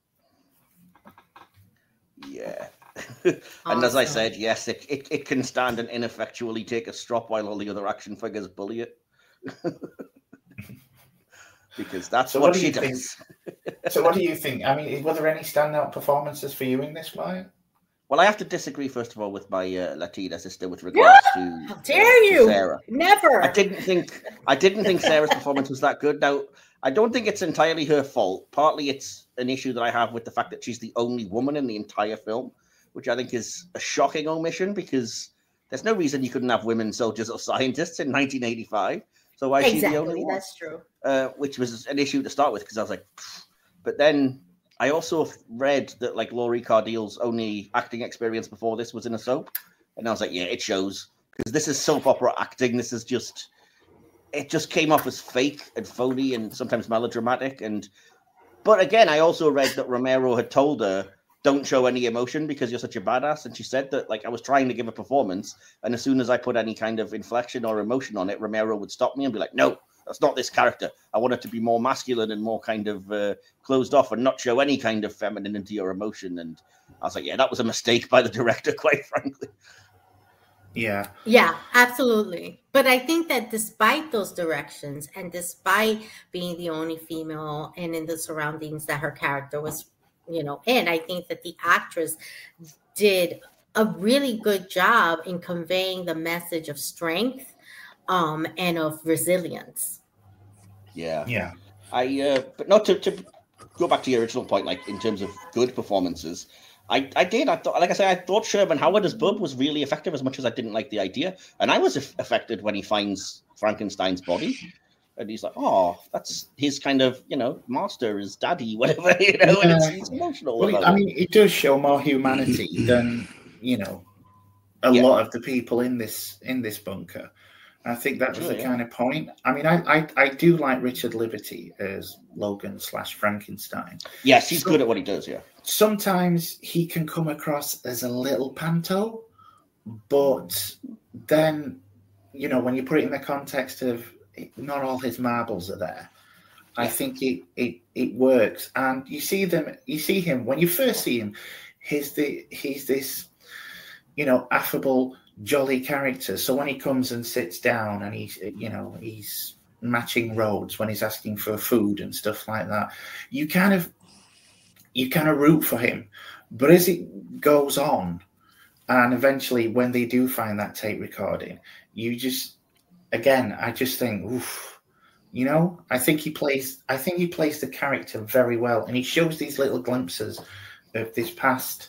Yeah. And as I Awesome. said, yes, it, it, it can stand and ineffectually take a strop while all the other action figures bully it. Because that's So what, what do she you think? does. So what do you think? I mean, were there any standout performances for you in this, Mike? Well, I have to disagree, first of all, with my uh, Latina sister with regards to, How uh, dare to you? Sarah. Never. I didn't think I didn't think Sarah's performance was that good. Now, I don't think it's entirely her fault. Partly it's an issue that I have with the fact that she's the only woman in the entire film, which I think is a shocking omission because there's no reason you couldn't have women soldiers or scientists in nineteen eighty-five. So why is she the only Exactly, one? that's true. Uh, which was an issue to start with because I was like, pfft. But then I also read that like Laurie Cardeal's only acting experience before this was in a soap, and I was like, yeah, it shows because this is soap opera acting. This is just, it just came off as fake and phony and sometimes melodramatic. And but again, I also read that Romero had told her, don't show any emotion because you're such a badass. And she said that like I was trying to give a performance, and as soon as I put any kind of inflection or emotion on it, Romero would stop me and be like, no, that's not this character. I want it to be more masculine and more kind of uh, closed off and not show any kind of femininity or emotion. And I was like, yeah, that was a mistake by the director, quite frankly. Yeah. Yeah, absolutely. But I think that despite those directions and despite being the only female and in the surroundings that her character was, you know, in, I think that the actress did a really good job in conveying the message of strength um, and of resilience. Yeah. Yeah. I, uh, but not to, to go back to your original point, like in terms of good performances, I, I did. I thought, like I said, I thought Sherman Howard as Bub was really effective as much as I didn't like the idea. And I was affected when he finds Frankenstein's body. And he's like, oh, that's his kind of, you know, master, his daddy, whatever, you know, and it's, it's emotional. Well, I mean, it does show more humanity than, you know, a Yeah. lot of the people in this in this bunker. I think that was Sure, the yeah. kind of point. I mean, I, I I do like Richard Liberty as Logan slash Frankenstein. Yes, he's So- good at what he does, yeah. Sometimes he can come across as a little panto, but then, you know, when you put it in the context of not all his marbles are there, I Yeah. think it, it it works. And you see them, you see him when you first see him. He's the he's this, you know, affable, jolly character. So when he comes and sits down and he's, you know, he's matching roads when he's asking for food and stuff like that, you kind of you kind of root for him. But as it goes on, and eventually when they do find that tape recording, you just, again, I just think, oof, you know, I think he plays, I think he plays the character very well, and he shows these little glimpses of this past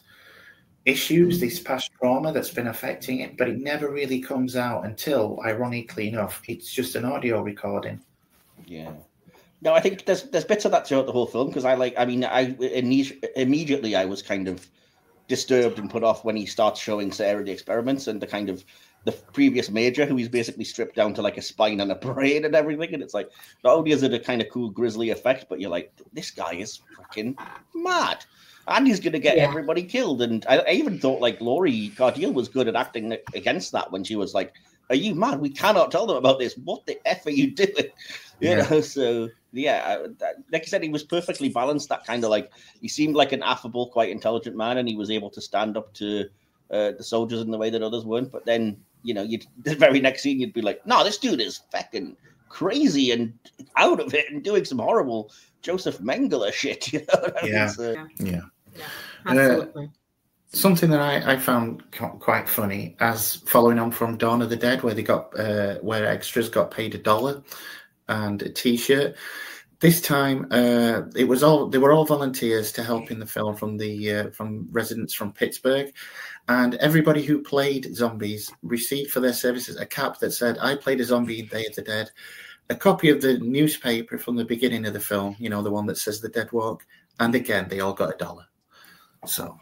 issues, this past trauma that's been affecting him, but it never really comes out until, ironically enough, it's just an audio recording. Yeah. No, I think there's there's bits of that throughout the whole film because I like, I mean, I imme- immediately I was kind of disturbed and put off when he starts showing Sarah the experiments and the kind of the previous major who he's basically stripped down to like a spine and a brain and everything. And it's like, not only is it a kind of cool grisly effect, but you're like, this guy is freaking mad. And he's going to get Yeah. everybody killed. And I, I even thought like Laurie Cardeal was good at acting against that when she was like, are you mad? We cannot tell them about this. What the F are you doing? You Yeah. know, so yeah, I- that- like I said, he was perfectly balanced. That kind of like, he seemed like an affable, quite intelligent man, and he was able to stand up to uh, the soldiers in the way that others weren't. But then, you know, you'd the very next scene, you'd be like, no, this dude is fucking crazy and out of it and doing some horrible Joseph Mengele shit. You know what I mean? Yeah. So, Yeah. Absolutely. Something that I, I found qu- quite funny, as following on from Dawn of the Dead, where they got uh, where extras got paid a dollar and a T-shirt. This time, uh, it was all they were all volunteers to help in the film from the uh, from residents from Pittsburgh, and everybody who played zombies received for their services a cap that said, "I played a zombie in Day of the Dead," a copy of the newspaper from the beginning of the film, you know, the one that says "The Dead Walk," and again they all got a dollar. So.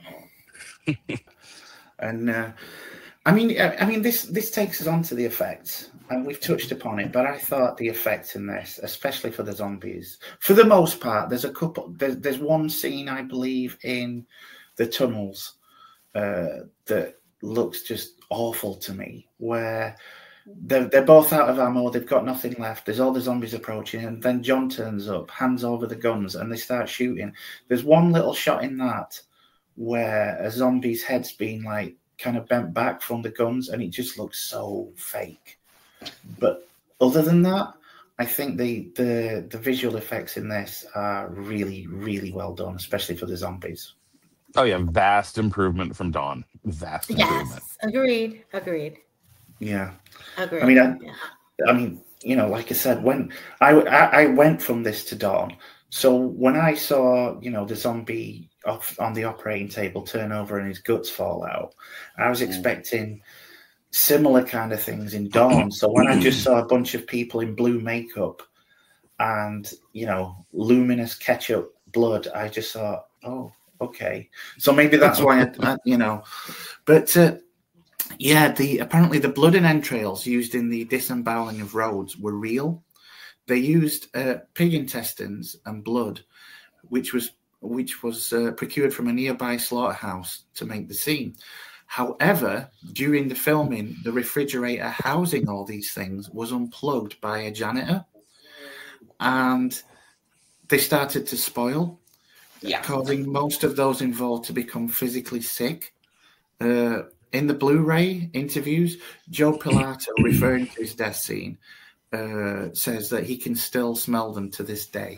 And uh, I mean, I, I mean, this this takes us on to the effects, and we've touched upon it. But I thought the effects in this, especially for the zombies, for the most part, there's a couple. There's, there's one scene, I believe, in the tunnels uh, that looks just awful to me, where they're they're both out of ammo, they've got nothing left. There's all the zombies approaching, and then John turns up, hands over the guns, and they start shooting. There's one little shot in that where a zombie's head's been like kind of bent back from the guns, and it just looks so fake. But other than that, I think the the the visual effects in this are really, really well done, especially for the zombies. Oh yeah, vast improvement from Dawn. Vast improvement. Yes. Agreed. Agreed. Yeah. Agreed. I mean, I- Yeah. I mean, you know, like I said, when I, I, I went from this to Dawn, so when I saw, you know, the zombie off on the operating table turn over and his guts fall out, I was expecting similar kind of things in Dawn. So when I just saw a bunch of people in blue makeup and, you know, luminous ketchup blood, I just thought, oh, okay. So maybe that's why, I, I, you know, but uh, yeah, the apparently the blood and entrails used in the disemboweling of Rhodes were real. They used uh, pig intestines and blood, which was which was uh, procured from a nearby slaughterhouse to make the scene. However, during the filming, the refrigerator housing all these things was unplugged by a janitor, and they started to spoil, yeah. causing most of those involved to become physically sick. Uh, in the Blu-ray interviews, Joe Pilato, referring to his death scene, uh, says that he can still smell them to this day.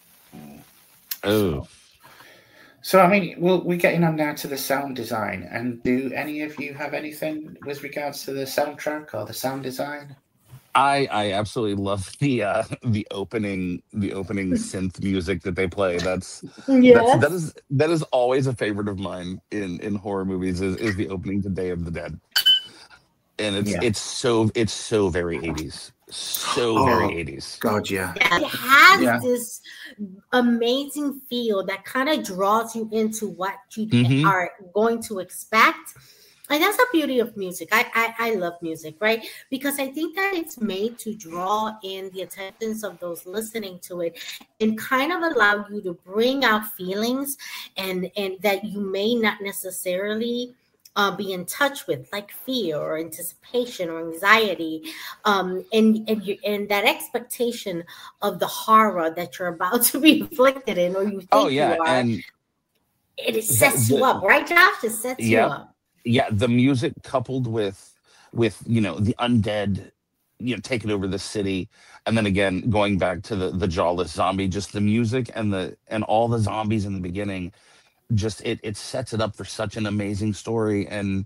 Oh. So, I mean, well, we're getting on now to the sound design. And do any of you have anything with regards to the soundtrack or the sound design? I I absolutely love the uh, the opening the opening synth music that they play. That's, Yes. that's that is that is always a favorite of mine in, in horror movies. Is, is the opening to Day of the Dead, and it's Yeah. it's so it's so very eighties, so Oh, very eighties. God, yeah. It has Yeah. this amazing feel that kind of draws you into what you Mhm. are going to expect. And that's the beauty of music. I, I I love music, right? Because I think that it's made to draw in the attentions of those listening to it and kind of allow you to bring out feelings and and that you may not necessarily uh, be in touch with, like fear or anticipation or anxiety, um, and and you and that expectation of the horror that you're about to be inflicted in, or you think Oh yeah, you are. and It, it sets the- you up, right, Josh? It sets you Yeah. up. yeah, the music coupled with with you know the undead, you know, taking over the city, and then again going back to the the jawless zombie, just the music and the and all the zombies in the beginning, just it it sets it up for such an amazing story. And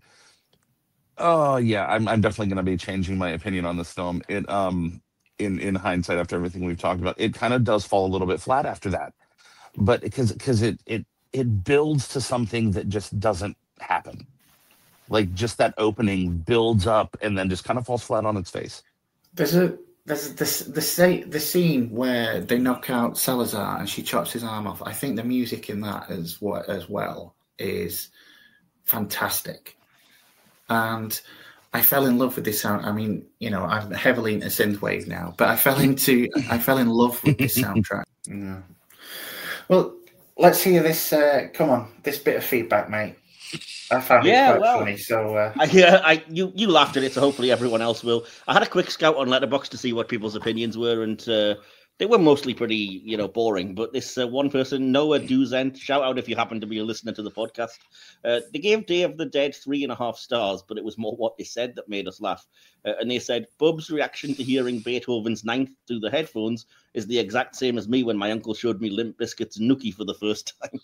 oh yeah, I'm I'm definitely going to be changing my opinion on this film. It um in in hindsight, after everything we've talked about, it kind of does fall a little bit flat after that, but because because it it it builds to something that just doesn't happen. Like just that opening builds up and then just kind of falls flat on its face. There's a there's this the sa- the scene where they knock out Salazar and she chops his arm off. I think the music in that as what as well is fantastic, and I fell in love with this sound. I mean, you know, I'm heavily into synthwave now, but I fell into I fell in love with this soundtrack. Yeah. Well, let's hear this. Uh, come on, this bit of feedback, mate. I found Yeah, it quite well, funny. So uh, I, yeah, I you you laughed at it, so hopefully everyone else will. I had a quick scout on Letterboxd to see what people's opinions were, and uh, they were mostly pretty, you know, boring. But this uh, one person, Noah Duzent, shout out if you happen to be a listener to the podcast. Uh, they gave Day of the Dead three and a half stars, but it was more what they said that made us laugh. Uh, and they said Bub's reaction to hearing Beethoven's Ninth through the headphones is the exact same as me when my uncle showed me Limp Bizkit's Nookie for the first time.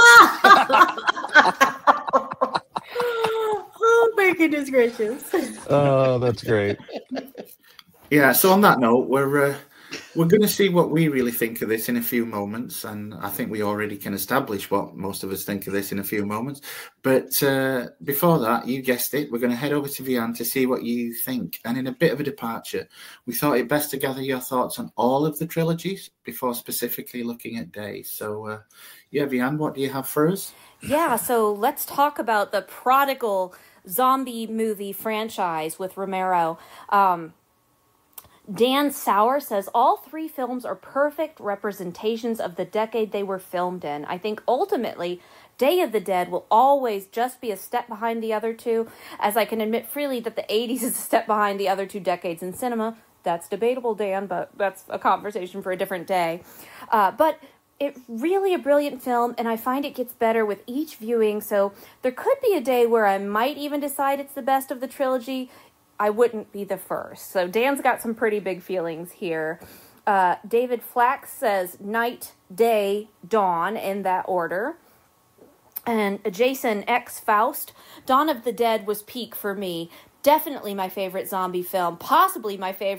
Oh my goodness gracious! Oh, that's great. yeah. So on that note, we're uh, we're going to see what we really think of this in a few moments, and I think we already can establish what most of us think of this in a few moments. But uh, before that, you guessed it, we're going to head over to Vian to see what you think. And in a bit of a departure, we thought it best to gather your thoughts on all of the trilogies before specifically looking at Days. So, uh, yeah, Vian, what do you have for us? Yeah, so let's talk about the prodigal zombie movie franchise with Romero. Um, Dan Sauer says all three films are perfect representations of the decade they were filmed in. I think ultimately Day of the Dead will always just be a step behind the other two, as I can admit freely that the eighties is a step behind the other two decades in cinema. That's debatable, Dan, but that's a conversation for a different day. Uh, but it's really a brilliant film, and I find it gets better with each viewing, so there could be a day where I might even decide it's the best of the trilogy. I wouldn't be the first. So Dan's got some pretty big feelings here. Uh, David Flax says night, day, dawn, in that order. And Jason X. Faust, Dawn of the Dead was peak for me. Definitely my favorite zombie film, possibly my favorite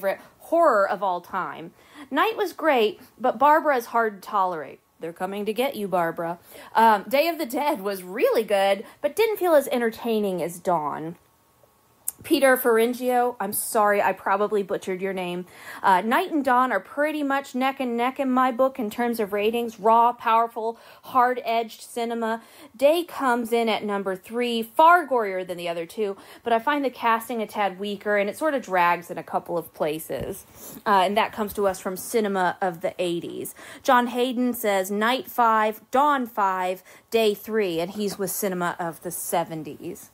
horror of all time. Night was great, but Barbara is hard to tolerate. They're coming to get you, Barbara. Um, Day of the Dead was really good, but didn't feel as entertaining as Dawn. Peter Ferringio, I'm sorry, I probably butchered your name. Uh, Night and Dawn are pretty much neck and neck in my book in terms of ratings. Raw, powerful, hard-edged cinema. Day comes in at number three, far gorier than the other two, but I find the casting a tad weaker, and it sort of drags in a couple of places. Uh, and that comes to us from Cinema of the eighties. John Hayden says Night five, Dawn five, Day three, and he's with Cinema of the seventies.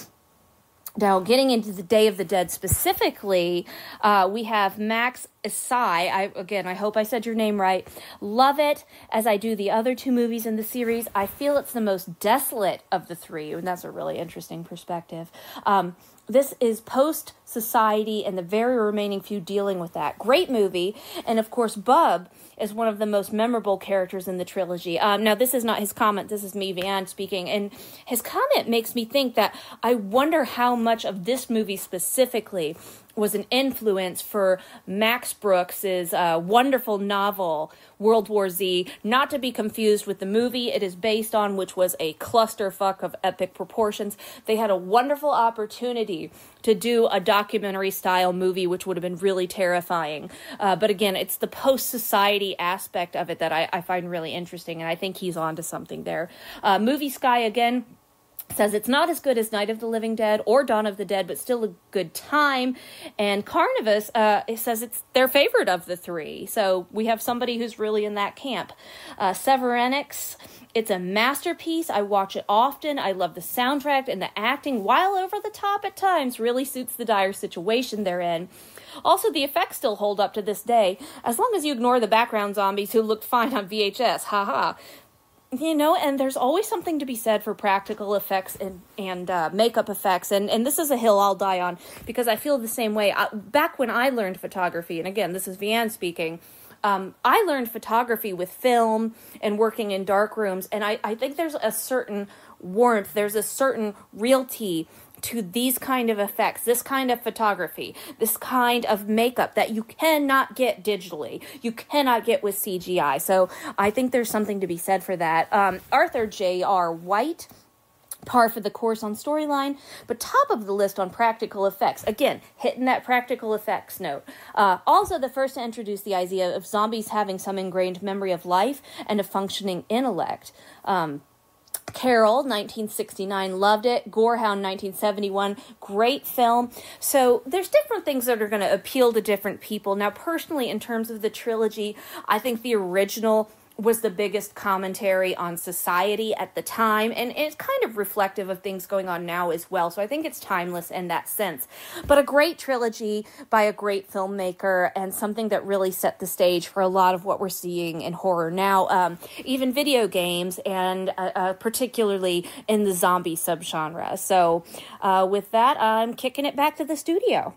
Now, getting into the Day of the Dead specifically, uh, we have Max Isai. I, again, I hope I said your name right. Love it, as I do the other two movies in the series. I feel it's the most desolate of the three, and that's a really interesting perspective. Um, this is post-society and the very remaining few dealing with that. Great movie, and of course, Bub is one of the most memorable characters in the trilogy. Um, now, this is not his comment. This is me, Van, speaking. And his comment makes me think that I wonder how much of this movie specifically was an influence for Max Brooks's uh, wonderful novel, World War Z, not to be confused with the movie it is based on, which was a clusterfuck of epic proportions. They had a wonderful opportunity to do a documentary-style movie, which would have been really terrifying. Uh, but again, it's the post-society aspect of it that I, I find really interesting, and I think he's onto something there. Uh, Movie Sky, again, says it's not as good as Night of the Living Dead or Dawn of the Dead, but still a good time. And Carnivus uh, it says it's their favorite of the three. So we have somebody who's really in that camp. Uh, Severinix, it's a masterpiece. I watch it often. I love the soundtrack, and the acting, while over the top at times, really suits the dire situation they're in. Also, the effects still hold up to this day, as long as you ignore the background zombies who looked fine on V H S. Haha. You know, and there's always something to be said for practical effects and, and uh, makeup effects. And, and this is a hill I'll die on, because I feel the same way. I, back when I learned photography, and again, this is Vianne speaking, um, I learned photography with film and working in dark rooms. And I, I think there's a certain warmth, there's a certain realty to these kind of effects, this kind of photography, this kind of makeup that you cannot get digitally. You cannot get with C G I. So I think there's something to be said for that. Um, Arthur J R. White, par for the course on storyline, but top of the list on practical effects. Again, hitting that practical effects note. Uh, also, the first to introduce the idea of zombies having some ingrained memory of life and a functioning intellect. Um, Carol, nineteen sixty-nine, loved it. Gorehound, nineteen seventy-one, great film. So there's different things that are going to appeal to different people. Now, personally, in terms of the trilogy, I think the original was the biggest commentary on society at the time, and it's kind of reflective of things going on now as well. So I think it's timeless in that sense. But a great trilogy by a great filmmaker, and something that really set the stage for a lot of what we're seeing in horror now, um, even video games, and uh, uh, particularly in the zombie subgenre. So uh, with that, I'm kicking it back to the studio.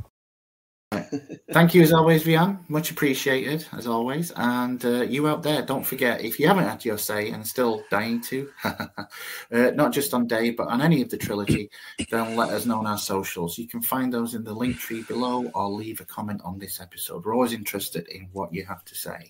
Thank you as always, Vian. Much appreciated as always. And uh, you out there, don't forget, if you haven't had your say and still dying to, uh, not just on Day, but on any of the trilogy, then let us know on our socials. You can find those in the link tree below, or leave a comment on this episode. We're always interested in what you have to say.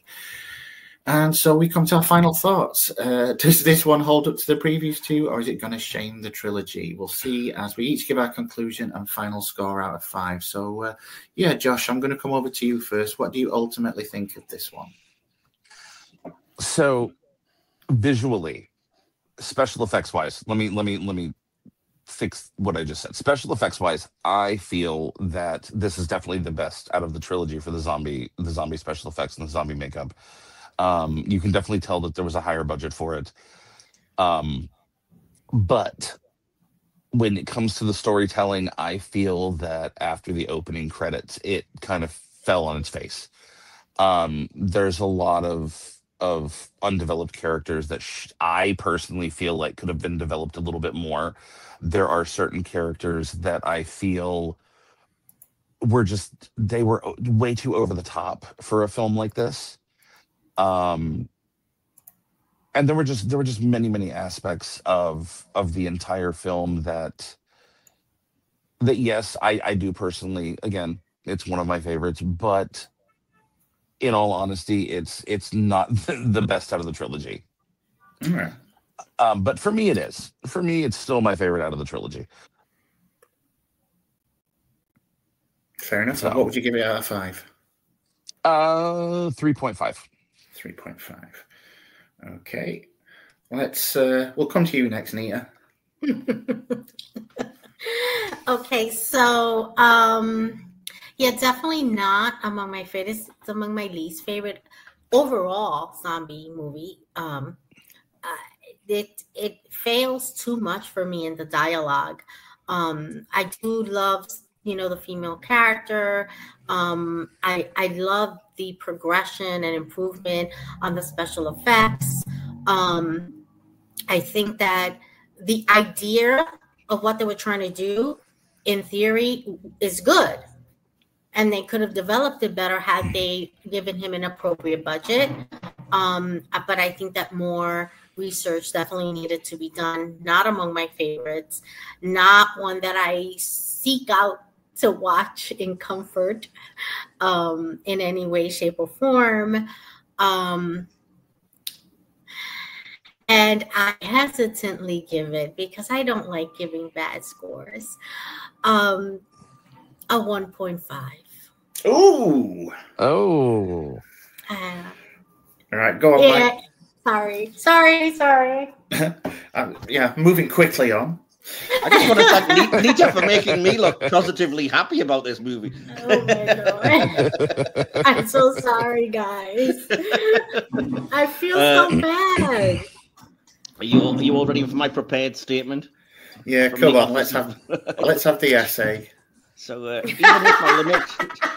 And so we come to our final thoughts. Uh, does this one hold up to the previous two, or is it going to shame the trilogy? We'll see as we each give our conclusion and final score out of five. So, uh, yeah, Josh, I'm going to come over to you first. What do you ultimately think of this one? So, visually, special effects wise, let me let me let me fix what I just said. Special effects wise, I feel that this is definitely the best out of the trilogy for the zombie the zombie special effects and the zombie makeup. Um, you can definitely tell that there was a higher budget for it. Um, but when it comes to the storytelling, I feel that after the opening credits, it kind of fell on its face. Um, there's a lot of of undeveloped characters that sh- I personally feel like could have been developed a little bit more. There are certain characters that I feel were just, they were way too over the top for a film like this. Um, and there were just there were just many many aspects of of the entire film that that yes, I I do personally, again, It's one of my favorites, but in all honesty, it's it's not the best out of the trilogy. All right. Um, but for me, it is. For me, it's still my favorite out of the trilogy. Fair enough. So- What would you give it out of five? Uh, three point five. three point five. Okay. Let's, uh, we'll come to you next, Nita. Okay, so um yeah, definitely not among my favorites. It's among my least favorite overall zombie movie. Um uh, it it fails too much for me in the dialogue. Um I do love, you know, the female character. Um I I love the progression and improvement on the special effects. Um I think that the idea of what they were trying to do in theory is good, and they could have developed it better had they given him an appropriate budget. Um, but I think that more research definitely needed to be done. Not among my favorites, not one that I seek out to watch in comfort um, in any way, shape, or form. Um, and I hesitantly give it, because I don't like giving bad scores, um, a one point five. Ooh. Oh. Uh, All right, go on, yeah, Mike. sorry, sorry, sorry. Um, yeah, moving quickly on. I just want to thank Ni- Nita for making me look positively happy about this movie. Oh my god. I'm so sorry, guys. I feel Uh, so bad. Are you all, are you all ready for my prepared statement? Yeah, From come the on, let's have let's have the essay. So uh, even with my limit,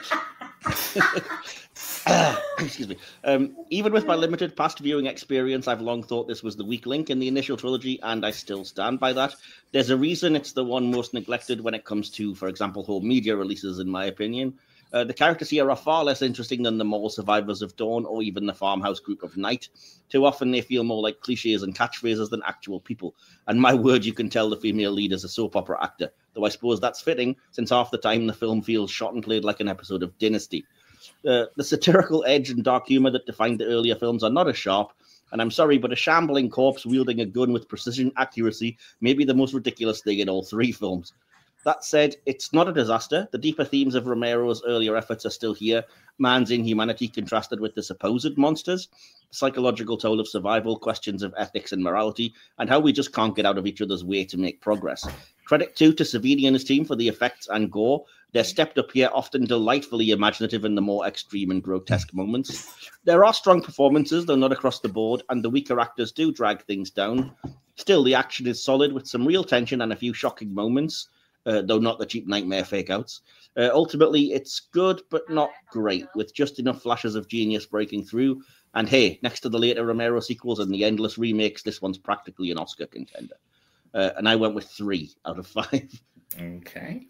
Ah, excuse me. Um, even with my limited past viewing experience, I've long thought this was the weak link in the initial trilogy, and I still stand by that. There's a reason it's the one most neglected when it comes to, for example, home media releases, in my opinion. Uh, the characters here are far less interesting than the mall survivors of Dawn or even the farmhouse group of Night. Too often they feel more like cliches and catchphrases than actual people. And my word, you can tell the female lead is a soap opera actor, though I suppose that's fitting, since half the time the film feels shot and played like an episode of Dynasty. Uh, the satirical edge and dark humor that defined the earlier films are not as sharp, and I'm sorry, but a shambling corpse wielding a gun with precision accuracy may be the most ridiculous thing in all three films. That said, it's not a disaster. The deeper themes of Romero's earlier efforts are still here. Man's inhumanity contrasted with the supposed monsters, the psychological toll of survival, questions of ethics and morality, and how we just can't get out of each other's way to make progress. Credit too to Savini and his team for the effects and gore. They're stepped up here, often delightfully imaginative in the more extreme and grotesque moments. There are strong performances, though not across the board, and the weaker actors do drag things down. Still, the action is solid with some real tension and a few shocking moments. Uh, though not the cheap nightmare fake-outs. Uh, ultimately, it's good, but not great, with just enough flashes of genius breaking through. And hey, next to the later Romero sequels and the endless remakes, this one's practically an Oscar contender. Uh, and I went with three out of five. Okay.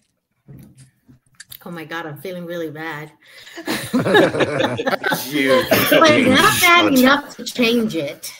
Oh my god, I'm feeling really bad. You, But not bad enough to change it.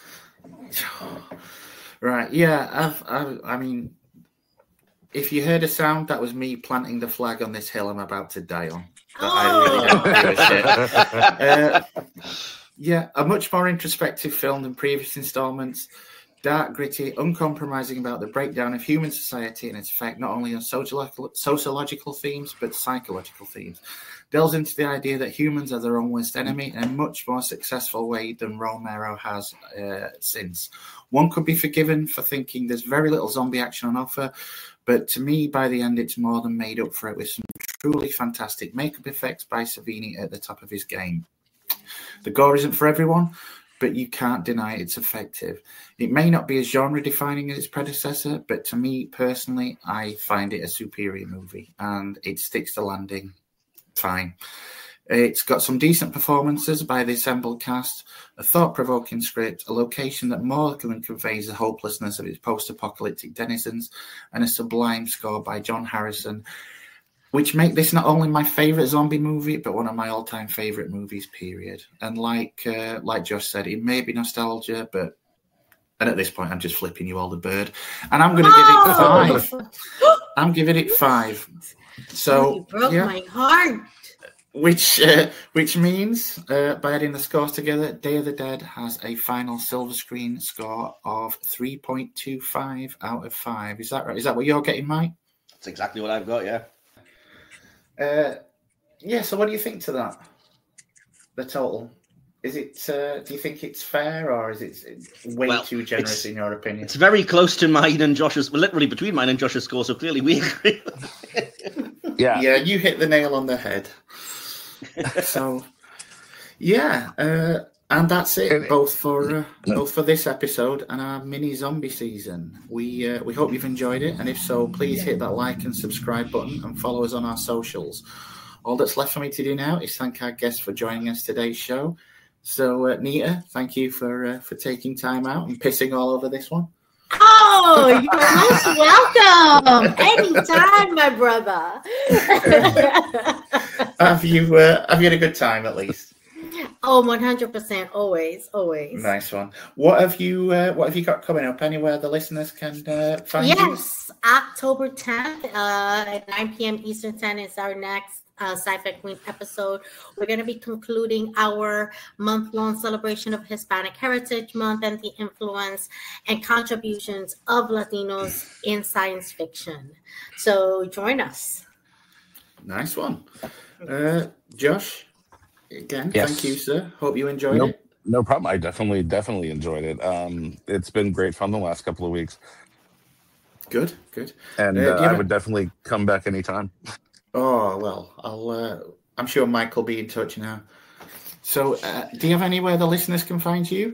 right, yeah, I've, I've, I mean, if you heard a sound, that was me planting the flag on this hill I'm about to die on. But I really don't give a shit. Uh, yeah, a much more introspective film than previous installments. Dark, gritty, uncompromising about the breakdown of human society and its effect not only on sociological, sociological themes, but psychological themes. Delves into the idea that humans are their own worst enemy in a much more successful way than Romero has uh, since. One could be forgiven for thinking there's very little zombie action on offer, but to me, by the end, it's more than made up for it with some truly fantastic makeup effects by Savini at the top of his game. The gore isn't for everyone, but you can't deny it's effective. It may not be as genre-defining as its predecessor, but to me, personally, I find it a superior movie, and it sticks the landing fine. It's got some decent performances by the assembled cast, a thought-provoking script, a location that more than conveys the hopelessness of its post-apocalyptic denizens, and a sublime score by John Harrison, which make this not only my favourite zombie movie, but one of my all-time favourite movies, period. And like uh, like Josh said, it may be nostalgia, but And at this point, I'm just flipping you all the bird. And I'm going to oh! give it five. I'm giving it five. So, you broke yeah. my heart. Which uh, which means, uh, by adding the scores together, Day of the Dead has a final silver screen score of three point two five out of five. Is that right? Is that what you're getting, Mike? That's exactly what I've got, yeah. Uh, yeah, so what do you think to that? The total? Is it, uh, do you think it's fair, or is it way well, too generous in your opinion? It's very close to mine and Josh's, well, literally between mine and Josh's score, so clearly we agree. Yeah. Yeah, you hit the nail on the head. So, yeah, uh, and that's it, both for uh, both for this episode and our mini zombie season. We uh, we hope you've enjoyed it, and if so, please hit that like and subscribe button and follow us on our socials. All that's left for me to do now is thank our guests for joining us today's show. So, uh, Nita, thank you for uh, for taking time out and pissing all over this one. Oh, you're most welcome. Anytime, my brother. have you uh, have you had a good time at least? Oh, one hundred percent. Always, always. Nice one. What have you uh, What have you got coming up? Anywhere the listeners can uh, find yes, you? Yes, October tenth uh, at nine p.m. Eastern Time is our next Uh, Sci-Fi Queen episode. We're going to be concluding our month-long celebration of Hispanic Heritage Month and the influence and contributions of Latinos in science fiction. So join us. Nice one. Uh, Josh, again, yes. Thank you, sir. Hope you enjoyed no, it. No problem. I definitely, definitely enjoyed it. Um, it's been great fun the last couple of weeks. Good, good. And uh, uh, I would definitely come back anytime. Oh, well, I'll. Uh, I'm sure Mike will be in touch now. So, uh, do you have anywhere the listeners can find you?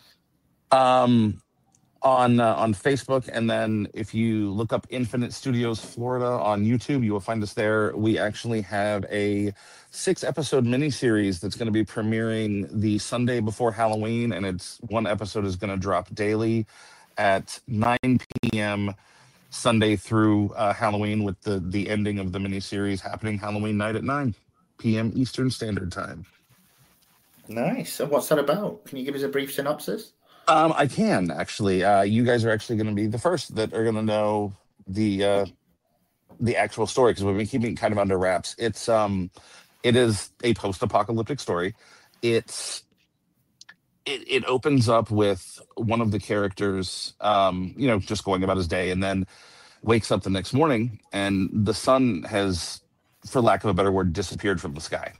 Um, on uh, on Facebook, and then if you look up Infinite Studios Florida on YouTube, you will find us there. We actually have a six-episode miniseries that's going to be premiering the Sunday before Halloween, and it's one episode is going to drop daily at nine p.m. Sunday through uh, Halloween, with the, the ending of the miniseries happening Halloween night at nine p.m. Eastern Standard Time. Nice. And what's that about? Can you give us a brief synopsis? Um, I can, actually. Uh, you guys are actually going to be the first that are going to know the uh, the actual story, because we've been keeping it kind of under wraps. It's um, it is a post-apocalyptic story. It's It, it opens up with one of the characters, um, you know, just going about his day, and then wakes up the next morning, and the sun has, for lack of a better word, disappeared from the sky.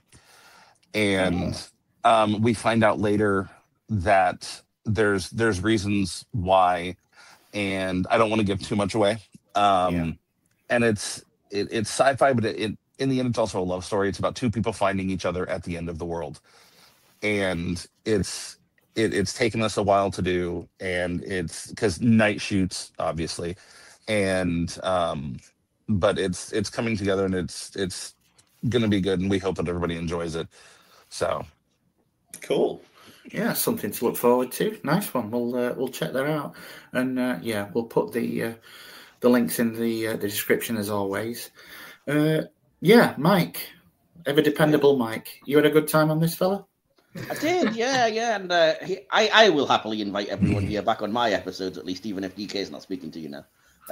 And um, we find out later that there's there's reasons why, and I don't want to give too much away. Um, yeah. And it's it, it's sci-fi, but it, it in the end, it's also a love story. It's about two people finding each other at the end of the world, and it's. It, it's taken us a while to do, and it's because night shoots, obviously, and um, but it's it's coming together, and it's it's gonna be good, and we hope that everybody enjoys it. So cool, yeah, something to look forward to. Nice one. We'll uh, we'll check that out, and uh, yeah, we'll put the uh, the links in the uh, the description as always. Uh, yeah, Mike, ever dependable Mike. You had a good time on this, fella? I did, yeah, yeah, and uh, he, I, I will happily invite everyone here back on my episodes, at least, even if D K is not speaking to you now.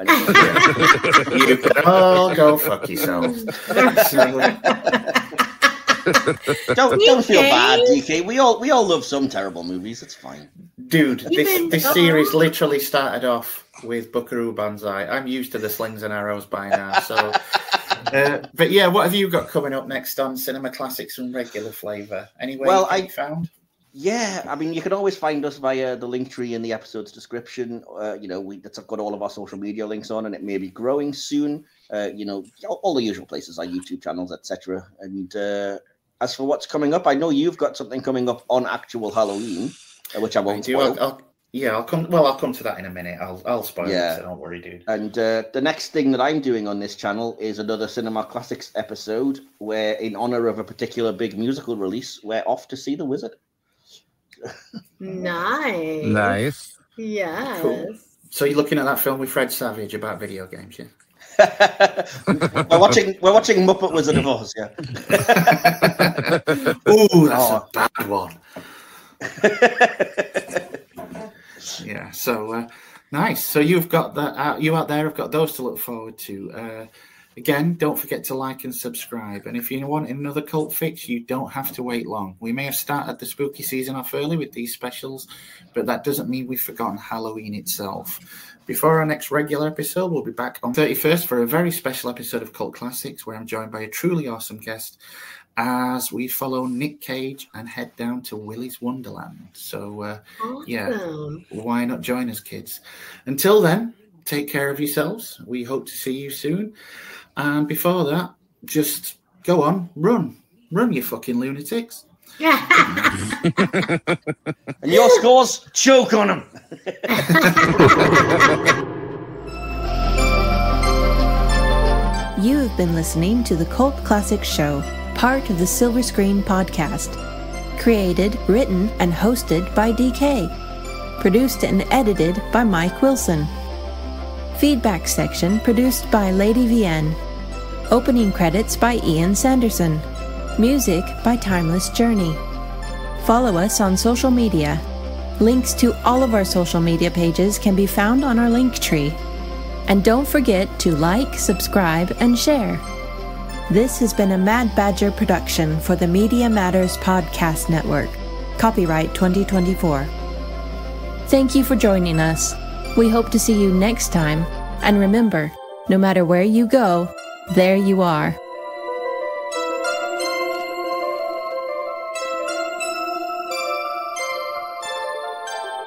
You can all go fuck yourself. don't don't feel bad, D K. We all we all love some terrible movies. It's fine, dude. This this series literally started off with Buckaroo Banzai. I'm used to the slings and arrows by now, so. Uh, but yeah, what have you got coming up next on Cinema Classics and Regular Flavor? Anywhere well, you I found? Yeah, I mean, you can always find us via the link tree in the episode's description. Uh, you know, we that's got all of our social media links on, and it may be growing soon. Uh, you know, all, all the usual places, our YouTube channels, et cetera. And uh, as for what's coming up, I know you've got something coming up on actual Halloween, uh, which I won't I spoil. I'll, I'll, yeah, I'll come. Well, I'll come to that in a minute. I'll I'll spoil yeah. it, so don't worry, dude. And uh, the next thing that I'm doing on this channel is another Cinema Classics episode, where, in honor of a particular big musical release, we're off to see The Wizard. Nice. Nice. Yes. Cool. So you're looking at that film with Fred Savage about video games, yeah? we're watching. We're watching Muppet Wizard of Oz, yeah. Ooh, that's oh. a bad one. Yeah. So uh, nice. So you've got that. Uh, you out there have got those to look forward to. Uh, again, don't forget to like and subscribe. And if you want another cult fix, you don't have to wait long. We may have started the spooky season off early with these specials, but that doesn't mean we've forgotten Halloween itself. Before our next regular episode, we'll be back on thirty-first for a very special episode of Cult Classics, where I'm joined by a truly awesome guest as we follow Nick Cage and head down to Willy's Wonderland. So, uh, Awesome. yeah, why not join us, kids? Until then, take care of yourselves. We hope to see you soon. And before that, just go on, run. Run, you fucking lunatics. And your scores, choke on them. You have been listening to the Cult Classics Show, part of the Silver Screen Podcast. Created, written, and hosted by D K. Produced and edited by Mike Wilson. Feedback section produced by Lady V N. Opening credits by Ian Sanderson. Music by Timeless Journey. Follow us on social media. Links to all of our social media pages can be found on our link tree. And don't forget to like, subscribe, and share. This has been a Mad Badger production for the Media Matters Podcast Network. Copyright twenty twenty-four. Thank you for joining us. We hope to see you next time. And remember, no matter where you go, there you are.